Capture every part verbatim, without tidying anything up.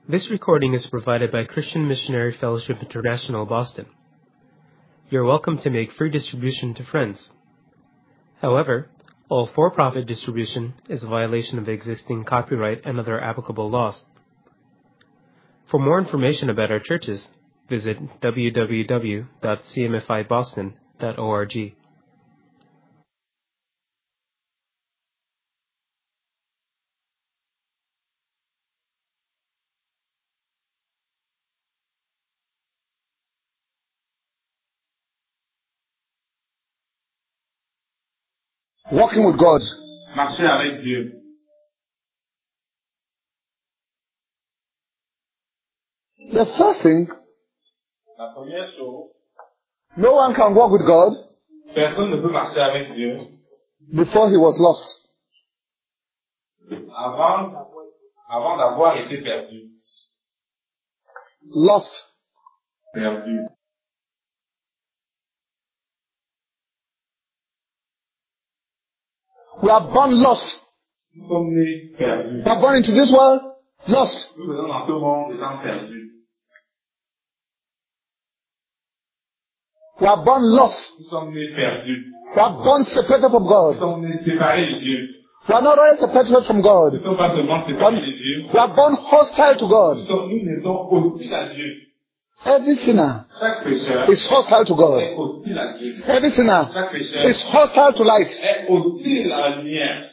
This recording is provided by Christian Missionary Fellowship International, Boston. You are welcome to make free distribution to friends. However, all for-profit distribution is a violation of existing copyright and other applicable laws. For more information about our churches, visit w w w dot c m f i boston dot org. Walking with God. Marcher avec Dieu. The first thing, La première chose, no one can walk with God personne ne peut marcher avec Dieu before he was lost. avant, avant d'avoir été perdu. Lost. Perdu. We are born lost. Nous sommes nés perdus. We are born into this world lost. Nous venons dans ce monde étant perdus. We are born lost. Nous sommes nés perdus. We are born separated from Nous God. sommes nés séparés de Dieu. We are not only separated from Nous God. ne sommes pas seulement séparés de Dieu. We are born hostile to Nous God. sommes, nous naissons hostiles à Dieu. Every sinner Chaque pécheur is hostile to God. est hostile à Dieu. Every sinner Chaque pécheur is hostile to light. est hostile à la lumière.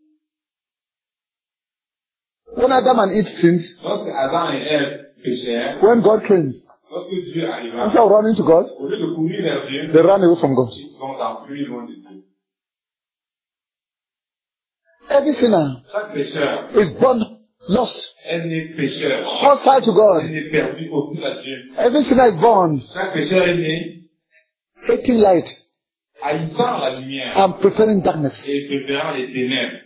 When Adam and Eve sinned, Lorsque Adam et Ève péchèrent, when God came, lorsque Dieu arriva, instead of running to God, au lieu de courir vers Dieu, they ran away from God. ils sont enfuis loin de Dieu. Every sinner Chaque pécheur is born lost, est né pécheur. hostile to Est God. né perdu hostile à Dieu. Every sinner is born Chaque pécheur est né hating light haïssant la lumière and preferring darkness. et préférant les ténèbres.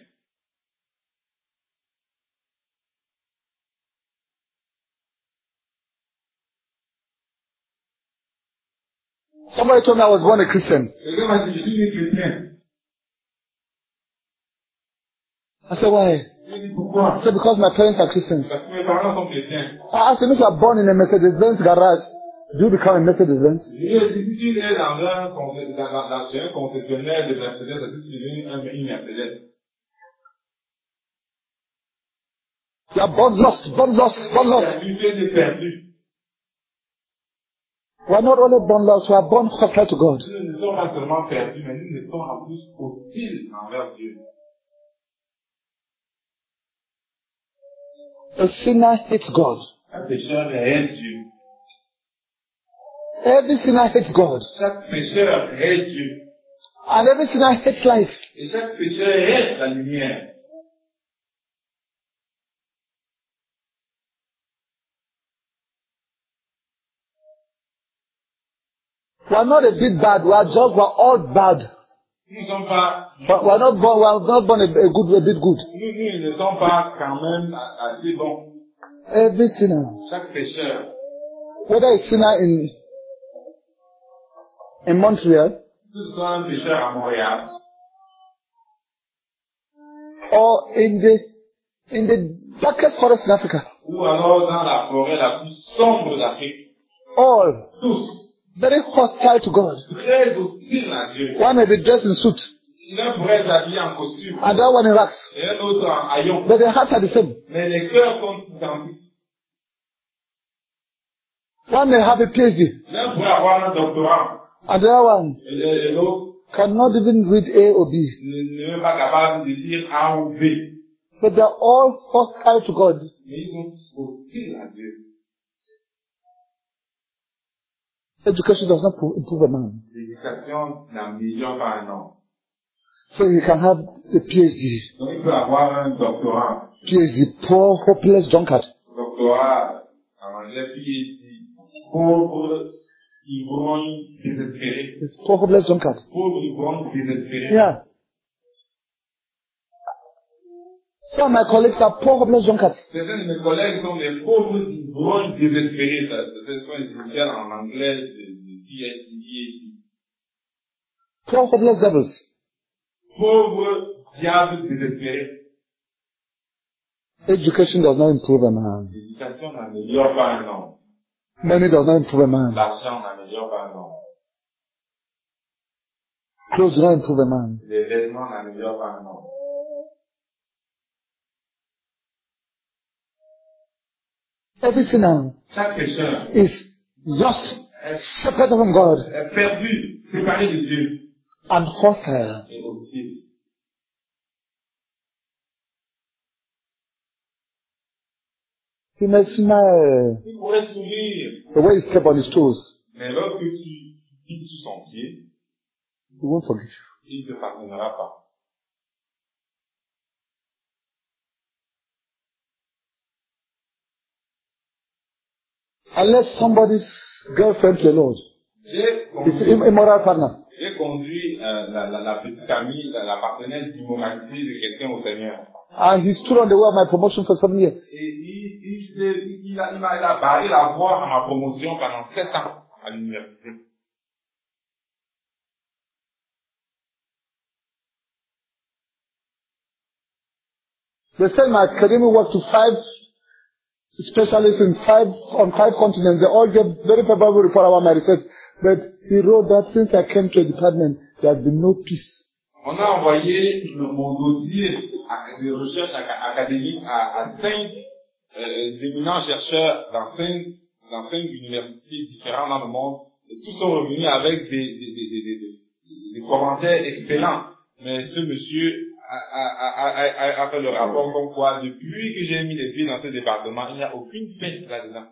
Somebody told me I was born a Christian. Quelqu'un m'a dit, je suis né chrétien. I said, why? Je lui ai dit, pourquoi? I said, because my parents are Christians. Parce que mes parents sont chrétiens. I asked him, if you are born in a Mercedes-Benz garage, do you become a Mercedes-Benz? Je lui ai dit, si tu es né dans un, con- dans, dans, dans chez un concessionnaire de Mercedes, est-ce que tu deviens un, une Mercedes? You are born lost, born lost, born lost. Tu es né perdu. We are not only born lost, we are born hostile to God. Nous ne sommes pas seulement perdus, mais nous ne sommes en plus hostiles envers Dieu. A sinner hates God. Un pécheur hait Dieu. Every sinner hates God. Chaque pécheur hait Dieu. And every sinner hates light. Et chaque pécheur hait la lumière. We are not a bit bad, we are just, we are all bad. Nous ne sommes pas, But we are not born, we are not born a, a good, a bit good. nous, nous ne sommes pas quand même assez bons. Every sinner, Chaque pécheur, whether a sinner in, in Montreal, que ce soit un pécheur à Montréal, or in the, in the darkest forest in Africa, ou alors dans la forêt la plus sombre d'Afrique, all tous, very hostile to God. très hostiles à Dieu. One may be dressed in suit, L'un pourrait être habillé en costume, another one in rags, et un autre en haillon. but their hearts are the same. Mais les cœurs sont identiques. One may have a PhD, L'un pourrait avoir un doctorat, another one et le- et l'autre cannot even read A or B, n'est n'est même pas capable de dire A ou B. but they are all hostile to God. Mais ils sont hostiles à Dieu. Education does not pro- improve a man. L'éducation n'améliore pas un homme. So he can have a PhD. Donc il peut avoir un doctorat. PhD, poor, hopeless drunkard. Doctorat, en anglais, P H D, pauvre, ivrogne, désespéré. He's poor, hopeless drunkard. Pauvre, ivrogne, désespéré. Yeah. Some of my colleagues are poor, hopeless drunkards. Certains de mes collègues sont des pauvres ivrognes désespérés. Ça, c'est ce qu'on initial en anglais de, de P H D, P H D. Poor, hopeless devils. Pauvres diables désespérés. Education does not improve a man. L'éducation n'améliore pas un homme. Money does not improve a man. L'argent n'améliore pas un homme. Clothes do not improve a man. Les vêtements n'améliorent pas un homme. Everything now Chaque pécheur is lost, separated from God, est perdu, séparé de Dieu and hostile. et hostile. He may smile Il pourrait sourire, the way he step on his toes. mais lorsque tu piques sous son pied, He won't forgive you. il ne te pardonnera pas. Unless somebody's girlfriend to the Lord J'ai is conduit, im- immoral partner. j'ai conduit euh, la, la, la petite amie, la, la partenaire d'immoralité de quelqu'un au Seigneur. And he stood on the way of my promotion for seven years. Et il, il, s'est- il, a, il, m'a, il a barré la voie à ma promotion pendant sept ans à l'université. They sent my academic work to five specialists in five, on five continents. They all gave very favorable report about my research. But he wrote that since I came to the department, there has been no peace. On a envoyé le- mon dossier à- de recherche aca- académique à, à cinq euh, éminents chercheurs dans cinq, dans cinq universités différentes dans le monde. Et tous sont revenus avec des, des, des, des, des, des- des commentaires excellents. Mais ce monsieur a, a, a, a, a, a fait le rapport comme quoi, depuis que j'ai mis les pieds dans ce département, il n'y a aucune paix là-dedans.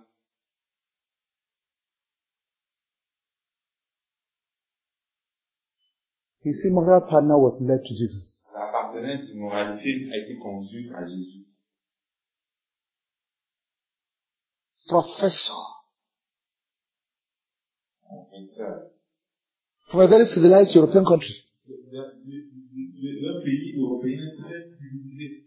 His immoral partner was led to Jesus. La partenaire d'immoralité a été conduite à Jésus. Professor Professeur. from a very civilized European country. Le, le, le, le, le pays européen très civilisé.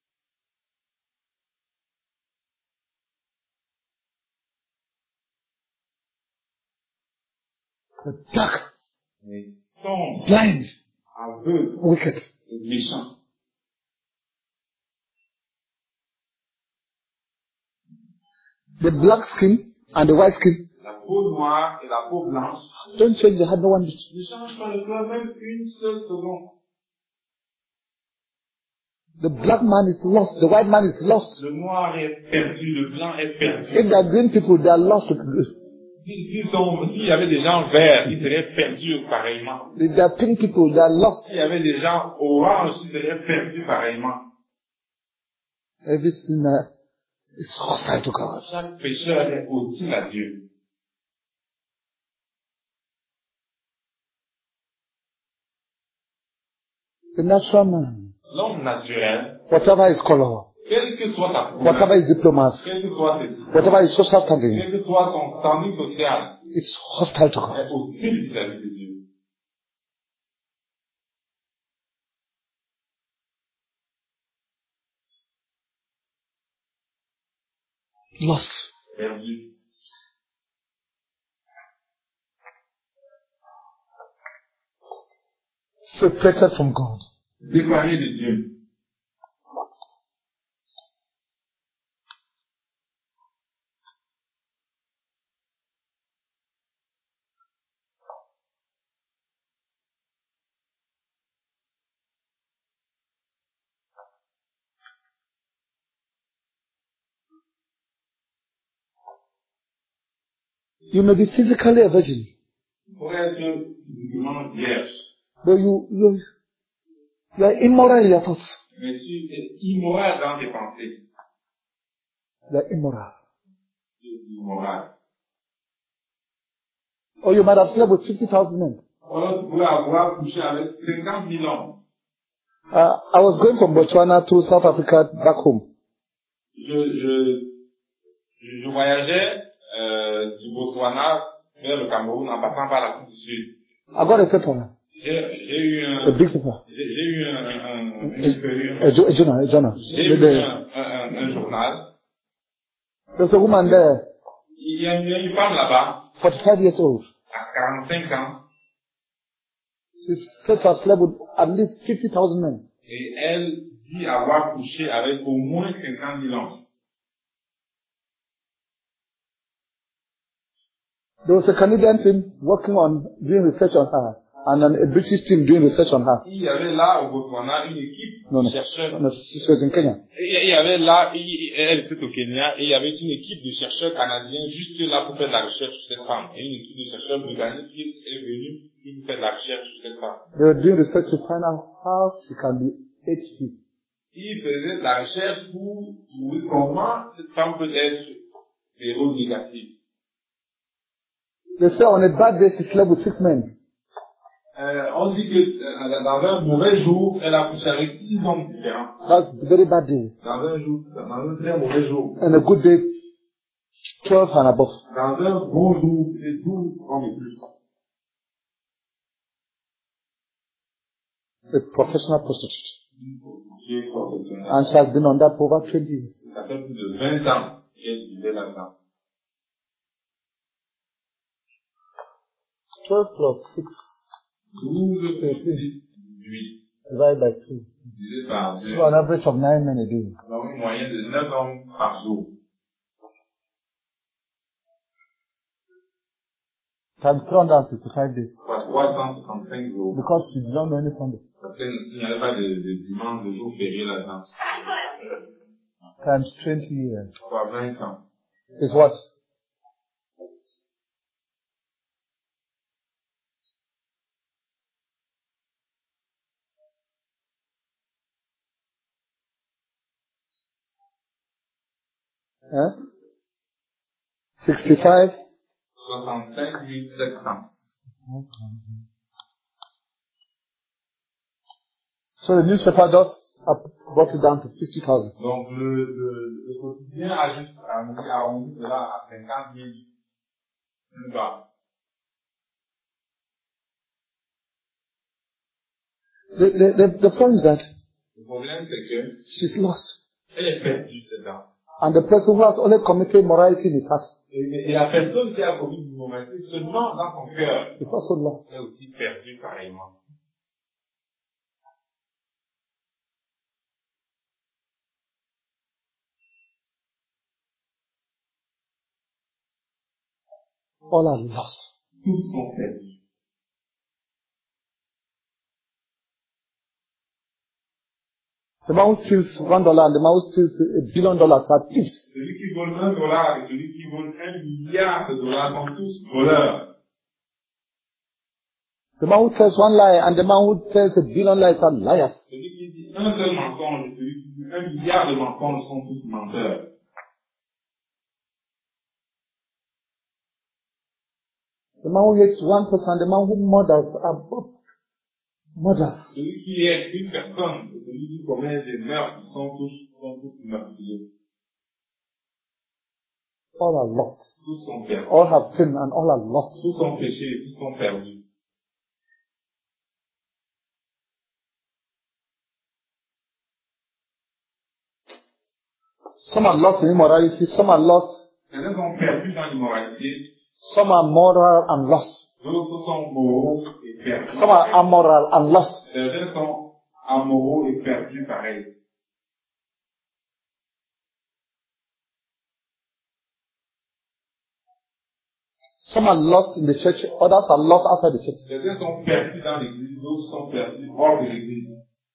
A dark, Mais sombre, blind, aveugle wicked. et méchant. The black skin and the white skin La peau noire et la peau blanche don't change the heart no one bit. ne changent pas le cœur même une seule seconde. The black man is lost. The white man is lost. Le noir est perdu, le blanc est perdu. If they are green people, they are lost. Si- s'ils sont- S'il y avait des gens verts, ils seraient perdus pareillement. If they are pink people, they are lost. S'il y avait des gens oranges, ils seraient perdus pareillement. Every sinner is hostile to God. Chaque pécheur est hostile à Dieu. The natural man, L'homme naturel, whatever his color, quelle que soit sa couleur, whatever his diplomas, quelle que soit ses diplômes, whatever his social standing, quel que soit son standing social, is hostile to God. est hostile vis-à-vis de Dieu. Lost. Perdu. Separated from God. Séparé de Dieu. You may be physically a virgin, Pour être physiquement vierge, but you, you, you are immoral in your thoughts. mais tu es immoral dans tes pensées. You are immoral. Tu es immoral. Or you might have slept with fifty thousand men. Alors tu pourrais avoir couché avec cinquante mille hommes. Uh, I was going from Botswana to South Africa back home. Je, je, je, je voyageais euh, du Botswana vers le Cameroun en passant par l'Afrique du Sud. I got a paper, J'ai j'ai eu a un, big paper, j'ai j'ai eu un, un, un, une a, expérience. a, jo- a journal, a journal. J'ai eu The- un, un, un, un journal. There's a woman there, Il y a une, il y a une femme là-bas, forty-five years old. à quarante-cinq ans, She's said to have slept with at least fifty thousand men. et elle dit avoir couché avec au moins cinquante mille hommes. There was a Canadian team working on doing research on her, and an, a British team doing research on her. Il y avait là au Botswana une équipe No, de no, chercheurs. no, she was in Kenya. Et il y avait là, il- elle était au Kenya, et il y avait une équipe de chercheurs canadiens juste là pour faire de la recherche sur cette femme. Et une équipe de chercheurs britanniques qui est venue pour faire de la recherche sur cette femme. They were doing research to find out how she can be H P. Ils faisaient de la recherche pour trouver comment cette femme peut être séronégative. They say on a bad day she slept with six men. Euh, on dit que euh, dans un mauvais jour, elle a couché avec six hommes différents. That's a very bad day. Dans un jour, dans un très mauvais jour. And a good day, twelve and above. Dans un bon jour, c'est douze hommes et plus. A professional prostitute. Qui est professionnel. And she has been on that for over twenty years. Ça fait plus de vingt ans qu'elle vivait là-dedans. twelve plus six douze plus six, dix-huit. divided by two. Divisé par deux. So an average of nine men a day. Donc une moyenne de neuf hommes par jour. Times three hundred sixty-five days. Soit trois cent soixante-cinq jours. Because she did not know any Sunday. Parce qu'il n'y avait pas de, de dimanche, de jour férié là-dedans. Times twenty years. Soit vingt ans. Is what? Huh? sixty-five. soixante-cinq mille sept cents. So the newspaper just uh, brought it down to fifty thousand. Donc le, le, le quotidien a juste arrondi cela à cinquante mille plus bas. The, the, the, the point is that Le problème c'est que she's lost. elle est perdue dedans. And the person who has only committed morality in his heart Et, et la personne qui a commis l'immoralité seulement dans son cœur is also lost. est aussi perdue pareillement. All are lost. Tous sont perdus. The man who steals one dollar and the man who steals a billion dollars are thieves. Celui qui vole un dollar et celui qui vole un milliard de dollars sont tous voleurs. The man who tells one lie and the man who tells a billion lies are liars. Celui qui dit un seul mensonge et celui qui dit un milliard de mensonges sont tous menteurs. The man who hates one person and the man who murders are both murders. Celui qui est une personne et celui qui commet des meurtres sont tous, sont tous meurtriers. All are lost. Tous sont perdus. All have sinned and all are lost. Tous sont péchés et tous sont perdus. Some are lost in immorality, some are lost, Certains sont perdus dans l'immoralité, some are moral and lost. d'autres sont moraux et perdus. Some are amoral and lost. Certains sont amoraux et perdus pareil. Some are lost in the church, others are lost outside the church. Certains sont perdus dans l'église, d'autres sont perdus hors de l'église.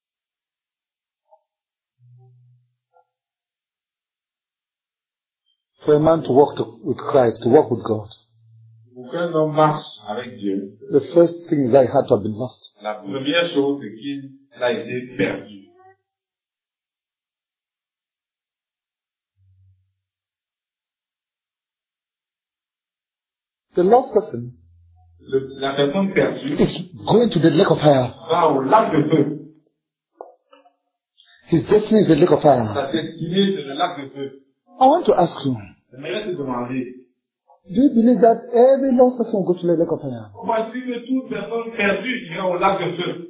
For a man to walk to, with Christ, to walk with God, Pour qu'un homme marche avec Dieu, the first thing is that he had to have been lost. la première chose, c'est qu'il a été perdu. The lost person Le, la personne perdue is going to the lake of fire. va au lac de feu. His destiny is the lake of fire. Sa destinée, c'est le lac de feu. I want to ask you, J'aimerais te demander, do you believe that every lost person will go to the lake of fire? comment est-ce que toute personne perdue ira au lac de feu?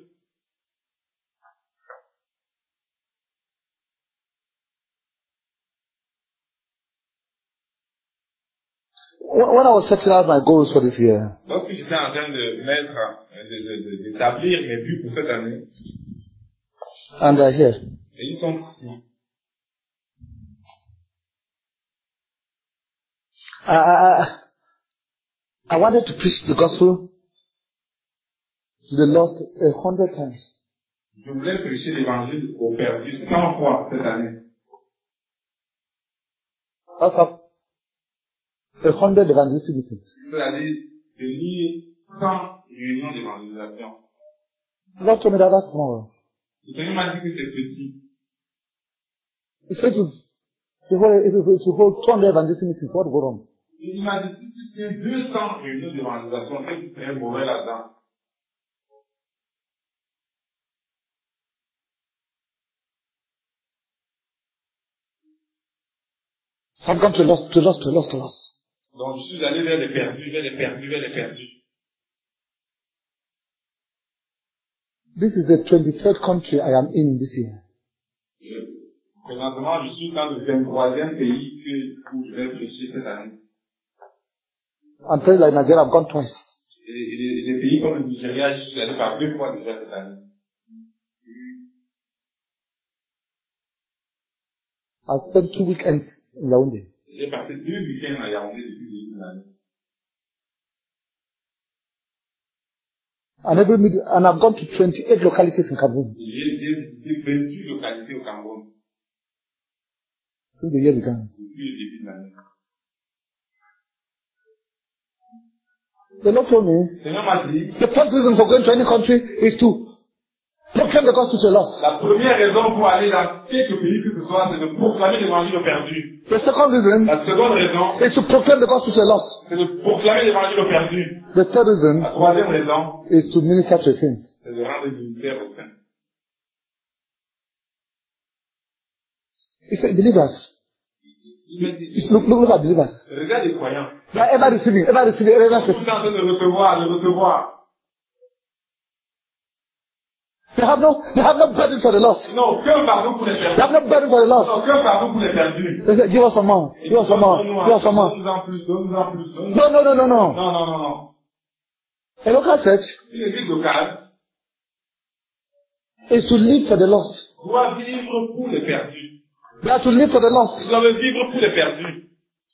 When I was setting out my goals for this year, Lorsque j'étais en train de mettre, euh, de- de- de- d'établir mes buts pour cette année, and I hear, et Et ils sont ici. I, I, I wanted to preach the gospel to the lost a hundred times. Je voulais prêcher l'évangile aux perdus cent fois cette année. That's how a hundred evangelistic meetings. C'est-à-dire tenir cent réunions d'évangélisation. The Lord told me that that's small. Le Seigneur m'a dit que c'est petit. He said to, to hold, if you hold two hundred evangelistic meetings, what will go wrong? Il m'a dit, si tu tiens deux cents réunions d'évangélisation, qu'est-ce qui serait mauvais là-dedans? So I've gone to lost, to lost, to lost, to lost. Donc je suis allé vers les perdus, vers les perdus, vers les perdus. This is the twenty-third country I am in this year. Présentement, je suis dans le vingt-troisième pays que, où je vais prêcher cette année. And places like Nigeria, I've gone twice. Et, et les, les pays comme le Nigeria, je suis allé par deux fois déjà cette année. I spent two weekends in Yaoundé. J'ai passé deux week-ends à Yaoundé depuis le début de l'année. And every mid- and I've gone to twenty-eight localities in Cameroon J'ai j'ai visité vingt-huit localités au Cameroun since the year began. depuis le début de l'année. The Lord told me, Le Seigneur m'a dit, the first reason for going to any country is to proclaim the gospel to the lost. la première raison pour aller dans quelque pays que ce soit, c'est de proclamer l'évangile aux perdus. The second reason La seconde raison, is to proclaim the gospel to the lost. c'est de proclamer l'évangile aux perdus. The third reason La troisième raison, is to minister to the saints. c'est de rendre le ministère aux saints. He said, believers. Il m'a dit, It's look, look, look at believers. regarde les croyants. They are ever receiving, ever receiving, ever Tout receiving. le temps en train de recevoir, de recevoir. They have no, they have no burden for the lost. Ils n'ont aucun pardon pour les They perdus. have no burden for the Ils n'ont lost. aucun pardon pour les perdus. They said, give us some more, give us some more, give us some more. Donne-nous en plus, donne-nous en plus, donne-nous. No, no, no, no, Non, no. non, non, non. A local church Une église locale is to live for the lost. doit vivre pour les perdus. They are to live for the Ils lost. doivent vivre pour les perdus.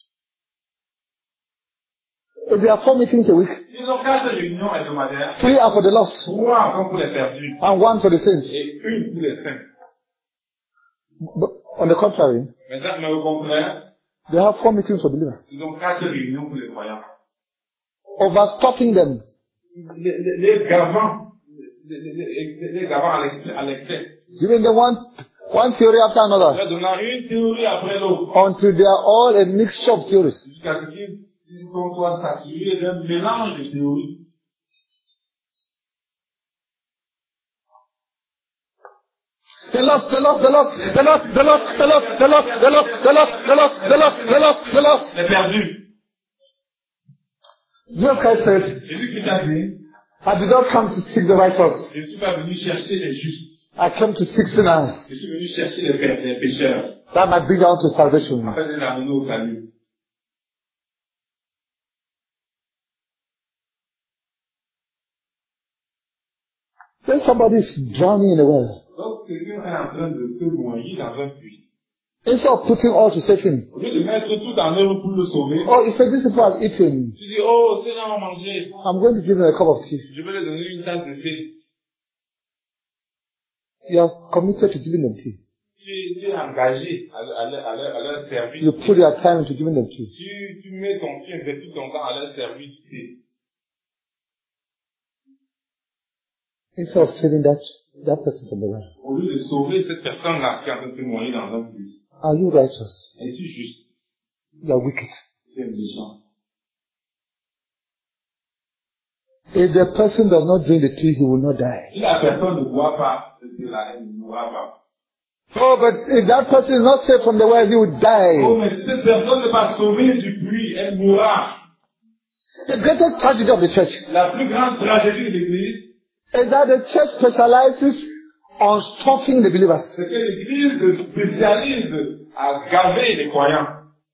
If there are four meetings a week, Ils ont quatre réunions hebdomadaires. three are for the lost Trois sont pour les perdus. and one for the saints. Et une pour les saints. But on the contrary, Maintenant, mais au contraire, they have four meetings for believers. ils ont quatre réunions pour les croyants. Overstopping them. Les, les, les gavants, les, les, les, les gavants à l'excès, à l'excès. Giving them one, one theory after another Leur donnant une théorie après l'autre. until they are all a mixture of theories. Jusqu'à ce qu'ils ils sont soit saturés d'un mélange de théories. The lost, the lost, the lost, the lost, the lost, the lost, the lost, the lost, the lost, the lost, the lost, the lost, the lost. Les perdus. Jesus Christ said, Jésus Christ a dit, I did not come to seek the righteous. je ne suis pas venu chercher les justes. I came to seek sinners, Je suis venu chercher les, pé- les pécheurs. that might bring down to salvation. Afin de les amener au salut. When somebody is drowning in a well, Donc, quelqu'un est en train de se noyer dans un puits. instead of putting all to save him, Au lieu de mettre tout en œuvre pour le sauver, oh, he said, these people have eaten. tu dis, oh, ces gens ont mangé. I'm going to give them a cup of tea. Je vais leur donner une tasse de thé. You are committed to giving them tea. Tu es, tu es engagé à, à, leur- à, leur- à leur service. You put your time into giving them tea. Tu, tu mets ton, tu investis ton temps à leur service. Et Instead of saving that, that person from the well. au lieu de sauver cette personne-là qui est en train de se noyer dans un puits, Are you righteous? es-tu juste? You are wicked. Tu es méchant. If the person does not drink the tea, he will not die. Si la personne ne boit pas, c'est là, elle ne mourra pas. Oh, but if that person is not saved from the well, he will Oh, die. mais si cette personne n'est pas sauvée du puits, elle mourra. The greatest tragedy of the church La plus grande tragédie de l'Église, is that the church specializes on stuffing the believers. c'est que l'Église se spécialise à gaver les croyants.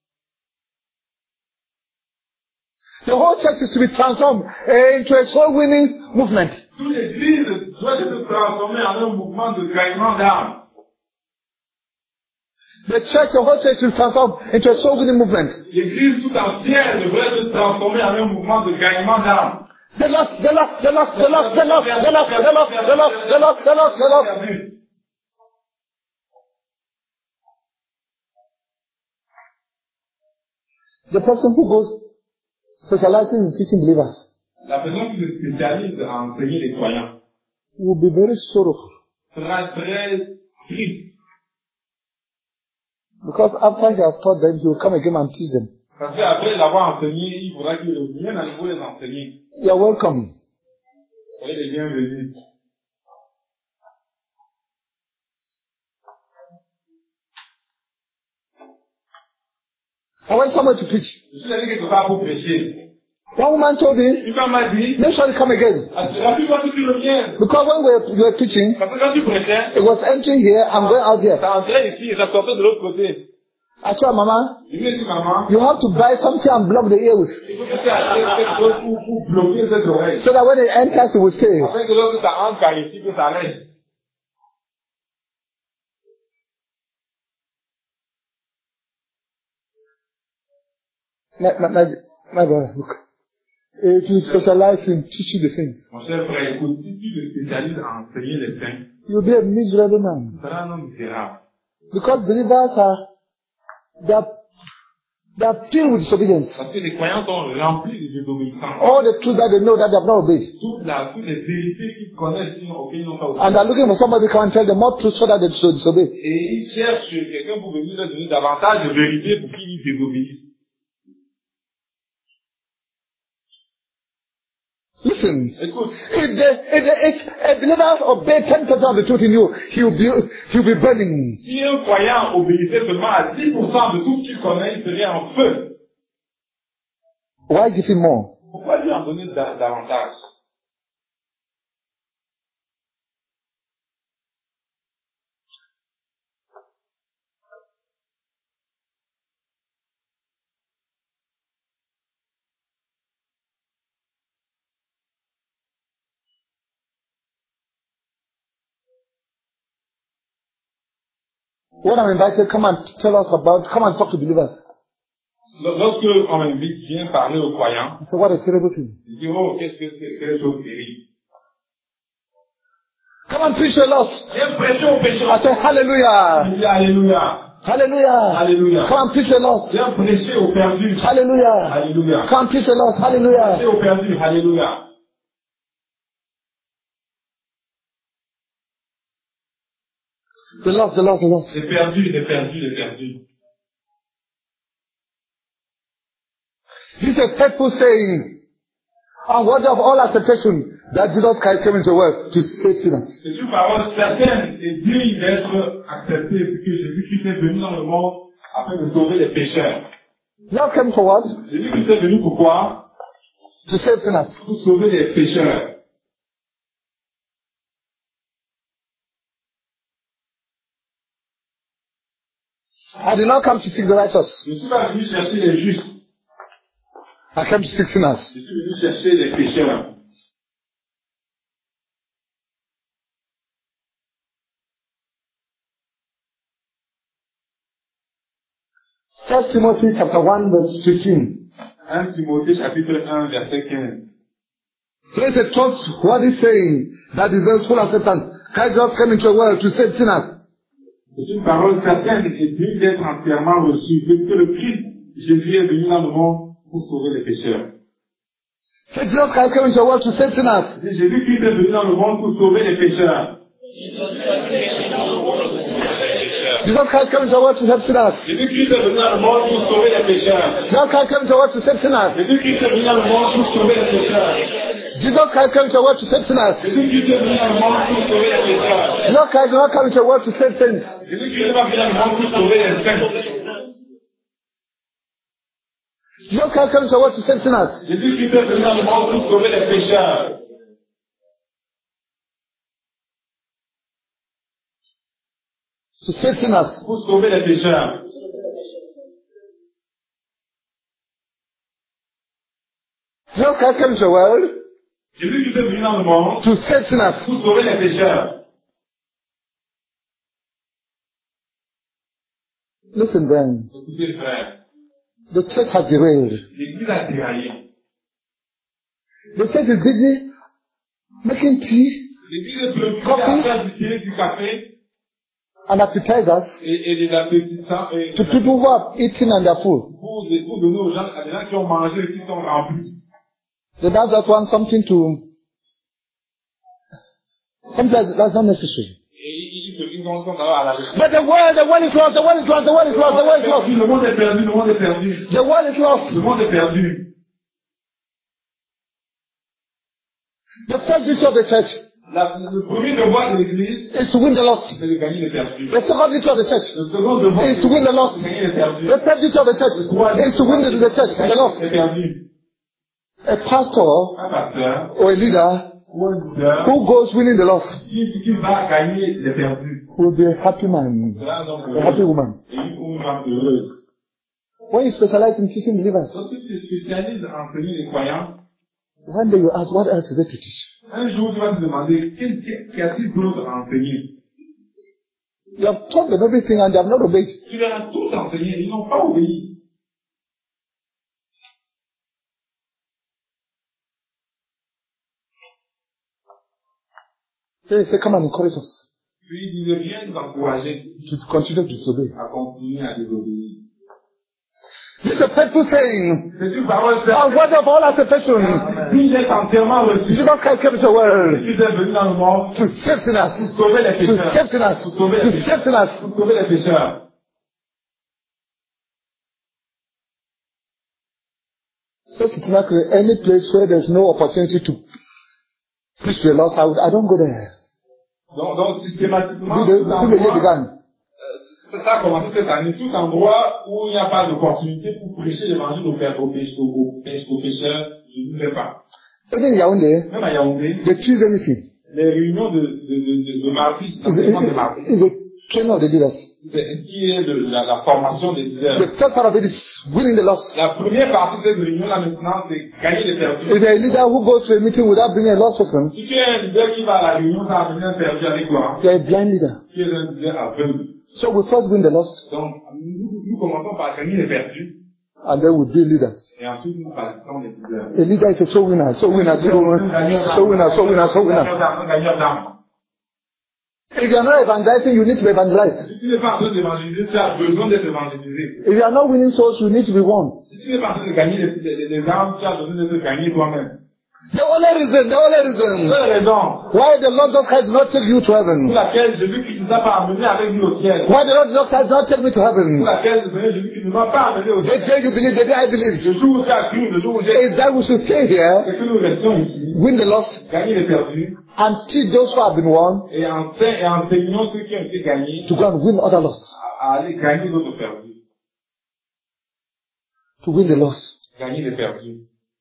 The whole church is to be transformed uh, into a soul-winning movement. Toute l'Église doit se transformer en un mouvement de gagnement d'âme. The church, the whole church will transform into a soul winning movement. L'église tout entière devrait se transformer en un mouvement de gagnement d'âme. The lost, the lost, the lost, the lost, the lost, the lost, the lost, the lost, the lost, the lost, the lost. The person who goes specializing in teaching believers La personne qui se spécialise à enseigner les croyants will be very sorrowful. sera très triste. Because after he has taught them, he will come again and teach them. Parce qu'après l'avoir enseigné, il faudra qu'il revienne à nouveau les enseigner. You are welcome. Soyez les bienvenus. I went somewhere to preach. Je suis allé quelque part pour prêcher. One woman told me, Une femme m'a dit, make sure you come again. assure-toi que tu reviennes. Because when we were, we were preaching, Parce que quand tu prêchais, it was entering here and going out here. ça entrait ici et ça sortait de l'autre côté. I told Mama, Je lui ai dit, maman, you have to buy something and block the ear with. il faut que tu achètes quelque chose pour, pour bloquer cette oreille. So that when it enters, it will stay. Afin que lorsque ça entre par ici, que ça reste. My, my, my, my brother, look. If you specialize in teaching the things, Mon cher frère, écoute, si tu te spécialises à enseigner les saints, you'll be a miserable man. tu seras un homme misérable. Because believers are, they are, they are filled with disobedience. Parce que les croyants sont remplis de désobéissance. All the truth that they know that they have not obeyed. Toutes, la, toutes les vérités qu'ils connaissent, ils n'ont auxquelles ils n'ont pas And obéi. they're looking for somebody to come and tell them more truth so that they should disobey. Et ils cherchent quelqu'un pour venir leur donner davantage de vérité pour qu'ils désobéissent. Listen, Écoute, if, the, if, the, if a believer obey ten percent of the truth in you, he will be, he will be burning. si un croyant obéissait seulement à dix pour cent de tout ce qu'il connaît, il serait en feu. Why give him more? Pourquoi lui en donner da- davantage? When I'm invited, come and tell us about, come and talk to believers. Lorsque on m'invite, viens parler aux croyants, I say, what a terrible thing. je dis, oh, qu'est-ce que c'est, quelle chose terrible. Come and preach the lost. Viens prêcher aux pécheurs. I say, hallelujah. Je dis, Alléluia. Hallelujah. Alléluia. Come and preach the lost. Viens prêcher aux perdus. Hallelujah. Alléluia. Come and preach the lost. Hallelujah. Prêcher aux perdus. Alléluia. The lost, the lost, the lost. Les perdus, les perdus, les perdus. This is a faithful saying, and worthy of all acceptation, that Jesus Christ came into the world to save sinners. C'est une parole certaine et digne d'être acceptée, puisque Jésus-Christ est venu dans le monde afin de sauver les pécheurs. Jesus came for what? Jésus-Christ est venu pourquoi? To save sinners. Pour sauver les pécheurs. I did not come to seek the righteous. Je ne suis pas venu chercher les justes. I came to seek sinners. Je suis venu chercher les pécheurs. First Timothy chapter one verse fifteen. Premier Timothée chapitre un verset quinze. There is a trustworthy saying that deserves full acceptance. Christ just came into the world to save sinners. C'est une parole certaine et digne d'être entièrement reçue. C'est que le Christ, Jésus est venu dans le monde pour sauver les pécheurs. Say Jesus Christ came into the world to save sinners. Jésus-Christ est venu dans le monde pour sauver les pécheurs. Jesus Christ came into the world to save sinners. Jésus-Christ est venu dans le monde pour sauver les pécheurs. Jesus Christ came into the world to save sinners. Jésus-Christ est venu dans le monde pour sauver les pécheurs. Jesus Christ came into the world to save sinners. Jésus-Christ est venu dans le monde pour sauver les pécheurs. Jesus Christ did not come into the world to save saints. Jésus-Christ n'est pas venu dans le monde pour sauver les saints. Jesus Christ came into the world to save sinners. Jésus-Christ est venu dans le monde pour sauver les pécheurs. To save sinners. Pour sauver les pécheurs. Jesus Christ came into the world Jésus-Christ est venu dans le monde to save sinners. pour sauver les pécheurs. Listen, then. Écoutez, frère. The church has derailed. L'église a déraillé. The church is busy making tea. L'église est préoccupée à faire du thé, du café. And appetizers. Et, et des appétissants. Et, to people who are eating and are full. Pour, pour donner aux gens, à des gens qui ont mangé et qui sont remplis. They now just want something to. Sometimes that's not necessary. But the world, the world is lost, the world is lost, the world is lost, the world is lost. Le monde est perdu, le monde est perdu. The world is lost. Le monde est perdu. The first duty of the church. La, le premier devoir de l'église is to win the lost. C'est de gagner les perdus. The second duty of the church le second devoir is to win the lost. C'est de gagner les perdus. The third duty of the church is to win the, the church, the lost. Les perdus. A pastor Un pasteur or a leader ou un leader who goes winning the lost qui, qui va gagner les perdus. will be a happy man, a happy woman. Et une femme heureuse. When you specialize in teaching believers, Donc si tu te spécialises à enseigner les croyants, one day you ask, what else is there to teach? un jour tu vas te demander, qu'y a-t-il d'autre à enseigner? You have taught them everything and they have not obeyed. Tu leur as tous enseigné, ils n'ont pas obéi. They say, come and encourage us. Puis ils viennent nous encourager to continue to disobey. à continuer à désobéir. This is a painful saying. C'est une parole And what of all acceptation? Il est entièrement reçu. Jesus Christ came to the world Il est venu dans le monde to save sinners, pour sauver les to pécheurs. save sinners, Pour sauver to les save pécheurs. sinners. Pour sauver les pécheurs. So systematically, any place where there's no opportunity to preach the lost, I, would, I don't go there. Donc, donc systématiquement, See the, tout see the year endroit, began. euh, ça a commencé cette année, tout endroit où il n'y a pas d'opportunité pour prêcher l'évangile aux, pê- aux, pê- aux, pê- aux pécheurs, je ne vais pas. Even in Yaoundé, Même à Yaoundé, they choose anything. les réunions de, de, de, de, de mardi, It's l'enseignement de a, mardi, it's a training of the leaders. c'est- qui est de la, la formation des leaders. The third part of it is winning the lost. La première partie de cette réunion-là maintenant, c'est gagner les perdus. If you're a leader who goes to a meeting without bringing a lost person, Si tu es un leader qui va à la réunion, ça amener un perdu avec toi, you're a blind leader. tu es un leader aveugle. So we first win the lost, Donc, nous, nous commençons par gagner les perdus, and then we be leaders. et ensuite nous passons les leaders. A leader is a soul winner, soul winner, soul winner, soul winner, soul winner, soul winner. Un gagneur d'âme. If you are not evangelizing, you need to be evangelized. Si tu n'es pas en train d'évangéliser, tu as besoin d'être évangélisé. If you are not winning souls, you need to be won. Si tu n'es pas en train de gagner les, les, les âmes, tu as besoin d'être gagné toi-même. The only reason, the only reason Seule raison why the Lord Jesus Christ did not take you to pour heaven, laquelle Jésus-Christ ne t'a pas amené avec lui au ciel, why the Lord Jesus Christ did not take me to pour heaven, laquelle le Seigneur Jésus-Christ ne m'a pas amené au the ciel, day you believe, the day I believe, le jour où tu as cru, le jour où j'ai is that we should stay here, c'est que nous restions ici, win the lost, gagner les perdus, and teach those who have been won et, enseigne, et enseignons ceux qui ont été gagnés to go and win other lost, à, à aller gagner d'autres perdus. to win the lost. Gagner les perdus.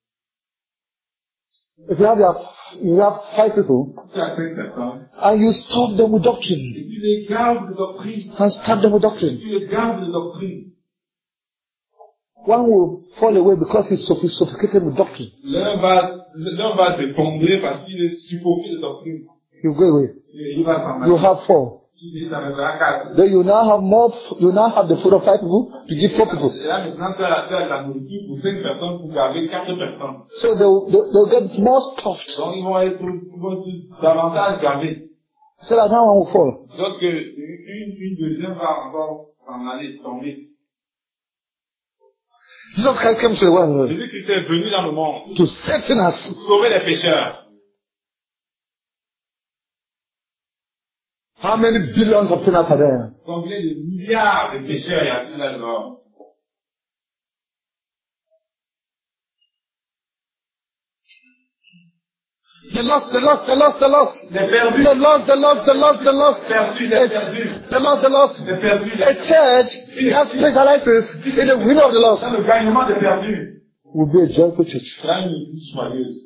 If you have, your, you have five people, Tu as cinq personnes, and you stop them with et doctrine, tu les gardes de doctrine, and stop them with doctrine, tu les gardes de doctrine. one will fall away because he's soph- sophisticated with doctrine. L'un va, l'un va s'effondrer parce qu'il est suffoqué de doctrine. You go away. Et il va s'en You aller. have four. Il s'en restera quatre. Then you now have more, you now have the food of five people to give four people. Et là, maintenant, tu as la, tu as la nourriture pour cinq personnes, pour garder quatre personnes. So they'll, they'll, they'll get more stuffed. Donc, ils vont être, ils vont être davantage gardés. So that now one will fall. Donc, euh, une, une deuxième va encore s'en aller, tomber. Jesus Christ came to the world Jésus-Christ est venu dans le monde to save sinners. pour sauver les pécheurs. How many billions of sinners are there? Combien de milliards de pécheurs y a-t-il là-dedans? The lost, the lost, the lost, the lost. Les perdus. The lost, the lost, the lost, the lost. Perdus, les perdus. The lost, the lost. Les perdus. A church that specializes in the winning of the lost Dans le gagnement des perdus. will be a joyful church. C'est une église joyeuse.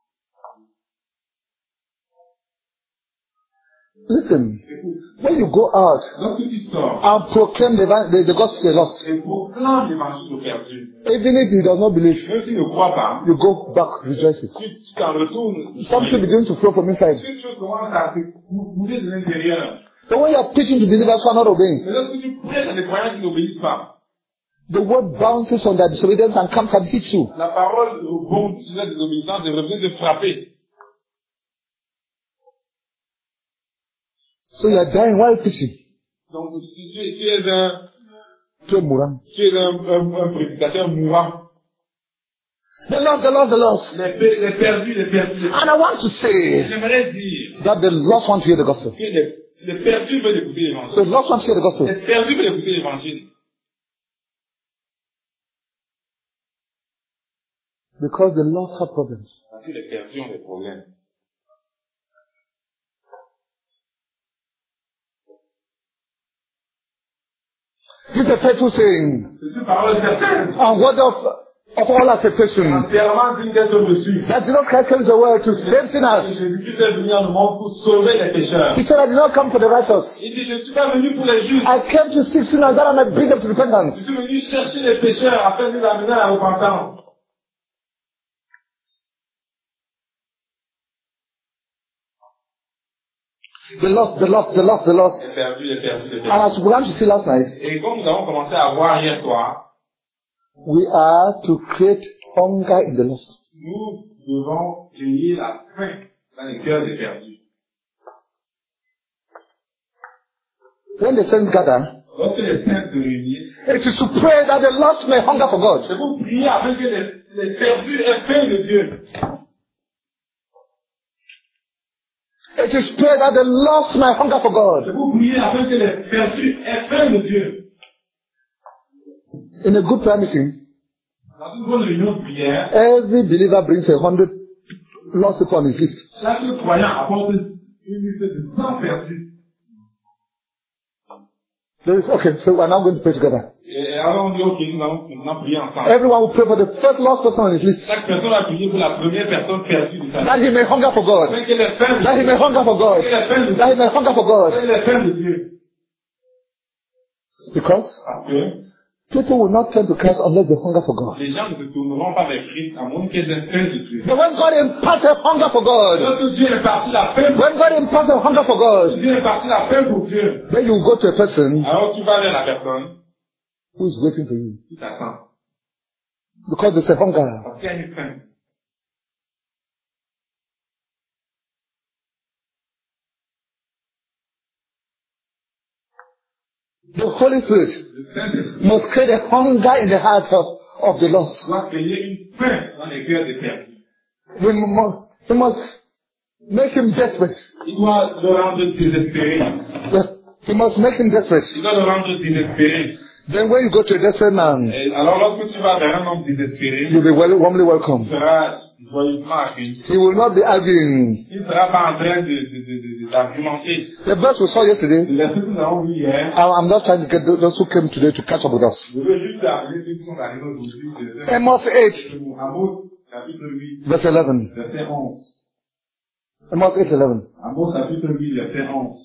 Listen, Écoute, when you go out lorsque tu sors and proclaim the, the, the gospel to the lost, et proclame l'évangile aux perdus, even if he does not believe, même s'il ne croit pas, you go back rejoicing. tu tu t'en retournes. Something begins to flow from inside. Quelque chose commence à se couler de l'intérieur. But when you are preaching to believers who are not obeying, Mais lorsque tu prêches à des croyants qui n'obéissent pas, the word bounces on their disobedience and comes and hits you. la parole bondit sur la désobéissance et revient te frapper. So you are dying while preaching. Donc, si tu, es- tu es un, Tu es mourant. tu es un, un, un prédicateur mourant. The lost, the lost, the lost. Les, pe- les perdus, les perdus, les perdus. And I want to say J'aimerais dire that the lost want to hear the gospel. que les, les perdus veulent écouter The l'évangile. lost want to hear the gospel. Les perdus veulent écouter l'évangile. Because the lost have problems. Parce que les perdus ont des problèmes. This is a faithful saying. C'est une parole certaine. And what of, of all acceptation? Entièrement digne d'être reçue. That Jesus Christ came to the world to save sinners. Jésus-Christ est venu dans le monde pour sauver les pécheurs. He said, I did not come for the righteous. Il dit, je ne suis pas venu pour les justes. I came to seek sinners that I might bring them to Je repentance. suis venu chercher les pécheurs afin de les amener à la repentance. The lost, the lost, the lost, the lost. Les perdus, les perdus, les And perdus. as we began to see last night, Et comme nous avons commencé à voir hier soir, we are to create hunger in the lost. nous devons créer la faim dans les cœurs des perdus. When the saints gather, Lorsque les saints se réunissent, it is to pray that the lost may hunger for God. c'est pour prier afin que les, les perdus aient faim de Dieu. It is pray that the lost may hunger for God. C'est pour prier afin que les perdus aient faim de Dieu. In a good prayer meeting, Dans une bonne réunion de prière, every believer brings a hundred lost people on his list. chaque croyant apporte une liste de cent perdus. There is, okay, so we're now going to pray together. Et alors on dit, ok, nous allons maintenant prier ensemble. Everyone will pray for the first lost person on his list. Chaque personne va prier pour la première personne perdue de sa That vie. he may hunger for God. Afin qu'elle ait faim de That he Dieu. may hunger for God. Qu'elle ait faim de That he Dieu. may hunger for God. Qu'elle ait faim de Dieu. Because Parce que people will not turn to Christ unless they hunger for God. les gens ne se tourneront pas vers Christ à moins qu'ils aient faim de Dieu. But when God imparts a hunger for God, Lorsque Dieu est parti la faim pour when God imparts a hunger for God, Dieu est parti la faim pour Dieu. then you go to a person Alors tu vas vers la personne who is waiting for you. qui t'attend. Because there's a hunger. Parce qu'il y a une faim. The Holy Spirit Le Saint-Esprit must create a hunger in the hearts of, of the lost. doit créer une faim dans les cœurs des perdus. He must, he must make him desperate. Il doit le rendre désespéré. Yes. He must make him desperate. Il doit le rendre désespéré. Then when you go to a desperate man, Et alors lorsque tu vas vers un homme désespéré, you'll be well, warmly tu welcome. seras joyeusement accueilli. He will not be arguing. Il ne sera pas en train de, de, de, de, d'argumenter. The verse we saw yesterday, Le verset que nous avons vu hier, I- I'm not trying to get those those who came today to catch up with us. je veux juste appeler ceux qui sont arrivés aujourd'hui. de- Amos eight, Amos chapitre huit, verse eleven. verset onze. Amos eight, eleven. Amos chapitre huit, verset onze.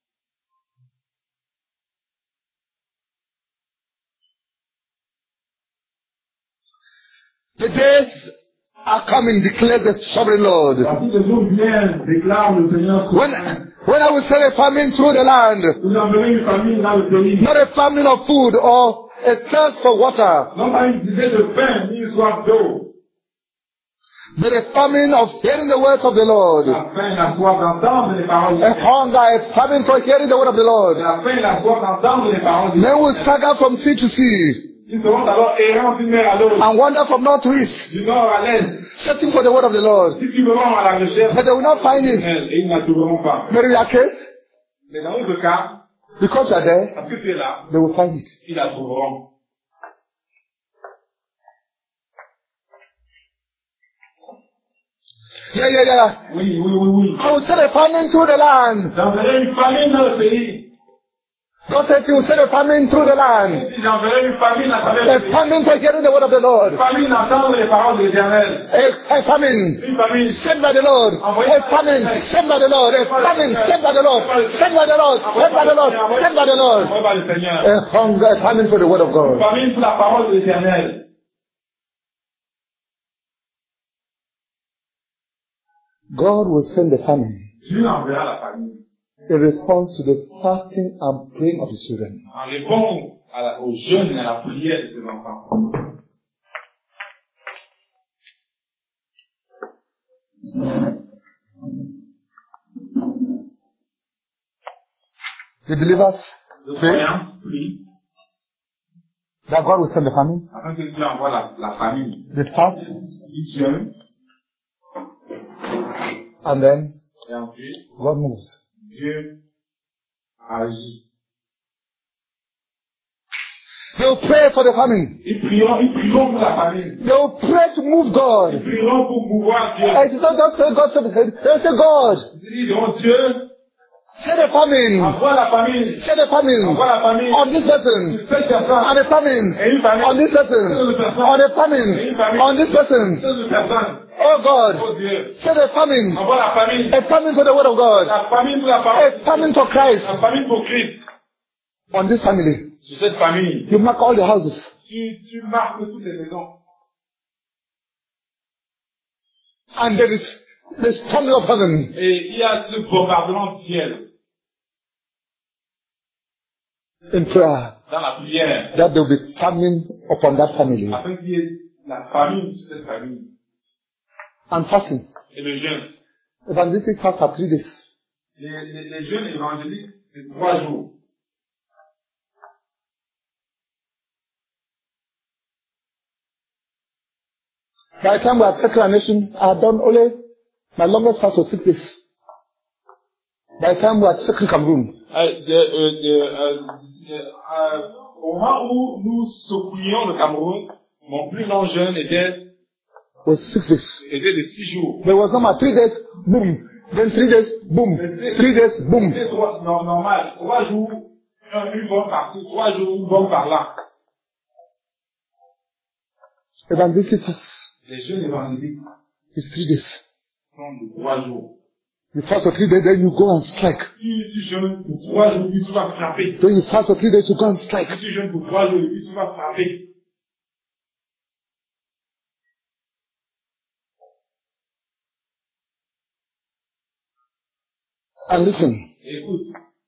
The days are coming, declares the sovereign Lord. Voici les jours viennent, déclare le Seigneur. When, when I will send a famine through the land, Vous enverrez une famine dans le pays. not a famine of food or a thirst for water, Non pas une disette de pain, ni une soif d'eau. but a famine of hearing the words of the Lord. La faim et la soif d'entendre les paroles du A Seigneur. hunger, a famine for hearing the word of the Lord. La faim et la soif d'entendre les paroles du Men will Seigneur. stagger from sea to sea Ils seront alors errants d'une mer à l'autre, and wander from north to east, du nord à l'est. searching for the word of the Lord. Si tu me rends à la recherche, But they will not find it. et ils ne la trouveront pas. But in your case, Mais dans notre cas, because you are there, parce que tu es là, they will find it. ils la trouveront. Yeah, yeah, yeah. Oui, oui, oui, oui. I will send a famine through the land. J'enverrai une famine dans le pays. God says He will send a famine through the land. J'enverrai une famine à travers le A pays. famine for hearing the word of the Lord. Une famine d'entendre les paroles de l'Éternel. A, a famine Une famine sent by the Lord. A famine sent by the Lord. A famine sent by the Lord. Sent by the Lord. Sent by the Lord. Sent by the Lord. envoyée par le Seigneur. A hunger, a famine for the word of Une God. famine pour la parole de l'Éternel. God will send the famine. Dieu enverra la famine. in response to the fasting and praying of his children. En réponse à la, aux jeûnes et à la prière de ses enfants. The believers Le pray croyant prie that God will send the famine. afin que Dieu envoie la, la famine. They fast, Il jeûne and then et ensuite God moves. Dieu agit. They will pray for the famine. Ils prieront, ils prieront pour la famine. They will pray to move Ils God. prieront pour pouvoir Dieu. And it's not just say God, say, they say God, Ils diront Dieu, send the famine, envoie la famine. send the famine Envoie la famine. on this person, Sur cette personne. and the famine Et une famine. on this person, Sur une personne. on the famine Et une famine. on this person. Sur une personne. Oh God, Oh Dieu. send a famine, Envoie la famine. a famine for the word of God, La famine pour la a parole. famine for Christ La famine pour Christ. on this family. Sur cette famille. You mark all the houses. Tu, tu marques toutes les maisons. And there is the storming of heaven. Et il y a ce bombardement du ciel In prayer, dans la prière. that there will be famine upon that family. Afin qu'il y ait la famine sur cette famille. And fasting. Et le jeûne. Evangelistic fast are three days. Les, les, les jeûnes évangéliques, c'est trois jours. By the time we had settled our nation, I had done only, my longest fast was six days. By the time we had settled Cameroon, Euh, de, euh, de, euh, de, euh, au moment où nous secouions le Cameroun, mon plus long jeûne était, was six days. était de six jours. There was no more three days, boom. Then three days, boom. Three days, boom. C'était trois, non, normal. Trois jours, un, une bombe par-ci, trois jours, une bombe par-là. Evangelistic fast Les jeûnes évangéliques is three days. sont de trois jours. You fast for three days, then you go on strike. Tu, tu jeûnes pour trois jours, puis tu vas frapper. Then you fast for three days, you go on strike. Si tu jeûnes pour trois jours, puis tu vas frapper. And listen, Écoute,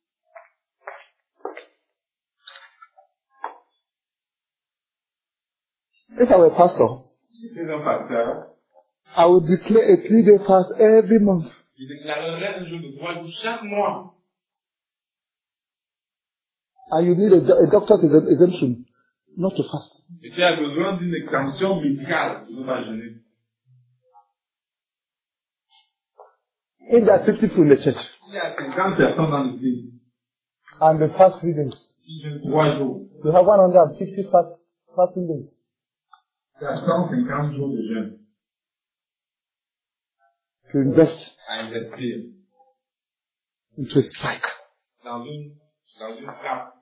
if I were a pastor, si tu es un pasteur, I would declare a three-day fast every month. il déclarerait un jour de trois jours chaque mois. And you need a, do- a doctor's exemp- exemption not to fast. Et tu as besoin d'une exemption médicale pour ne pas jeûner. If there are fifty people in the church, Il y a cinquante personnes dans l'église and they fast three days, qui jeûnent trois jours. you have one hundred fifty fast, fasting days. Tu as cent cinquante jours de jeûne To invest à investir into a strike. dans une, dans une frappe.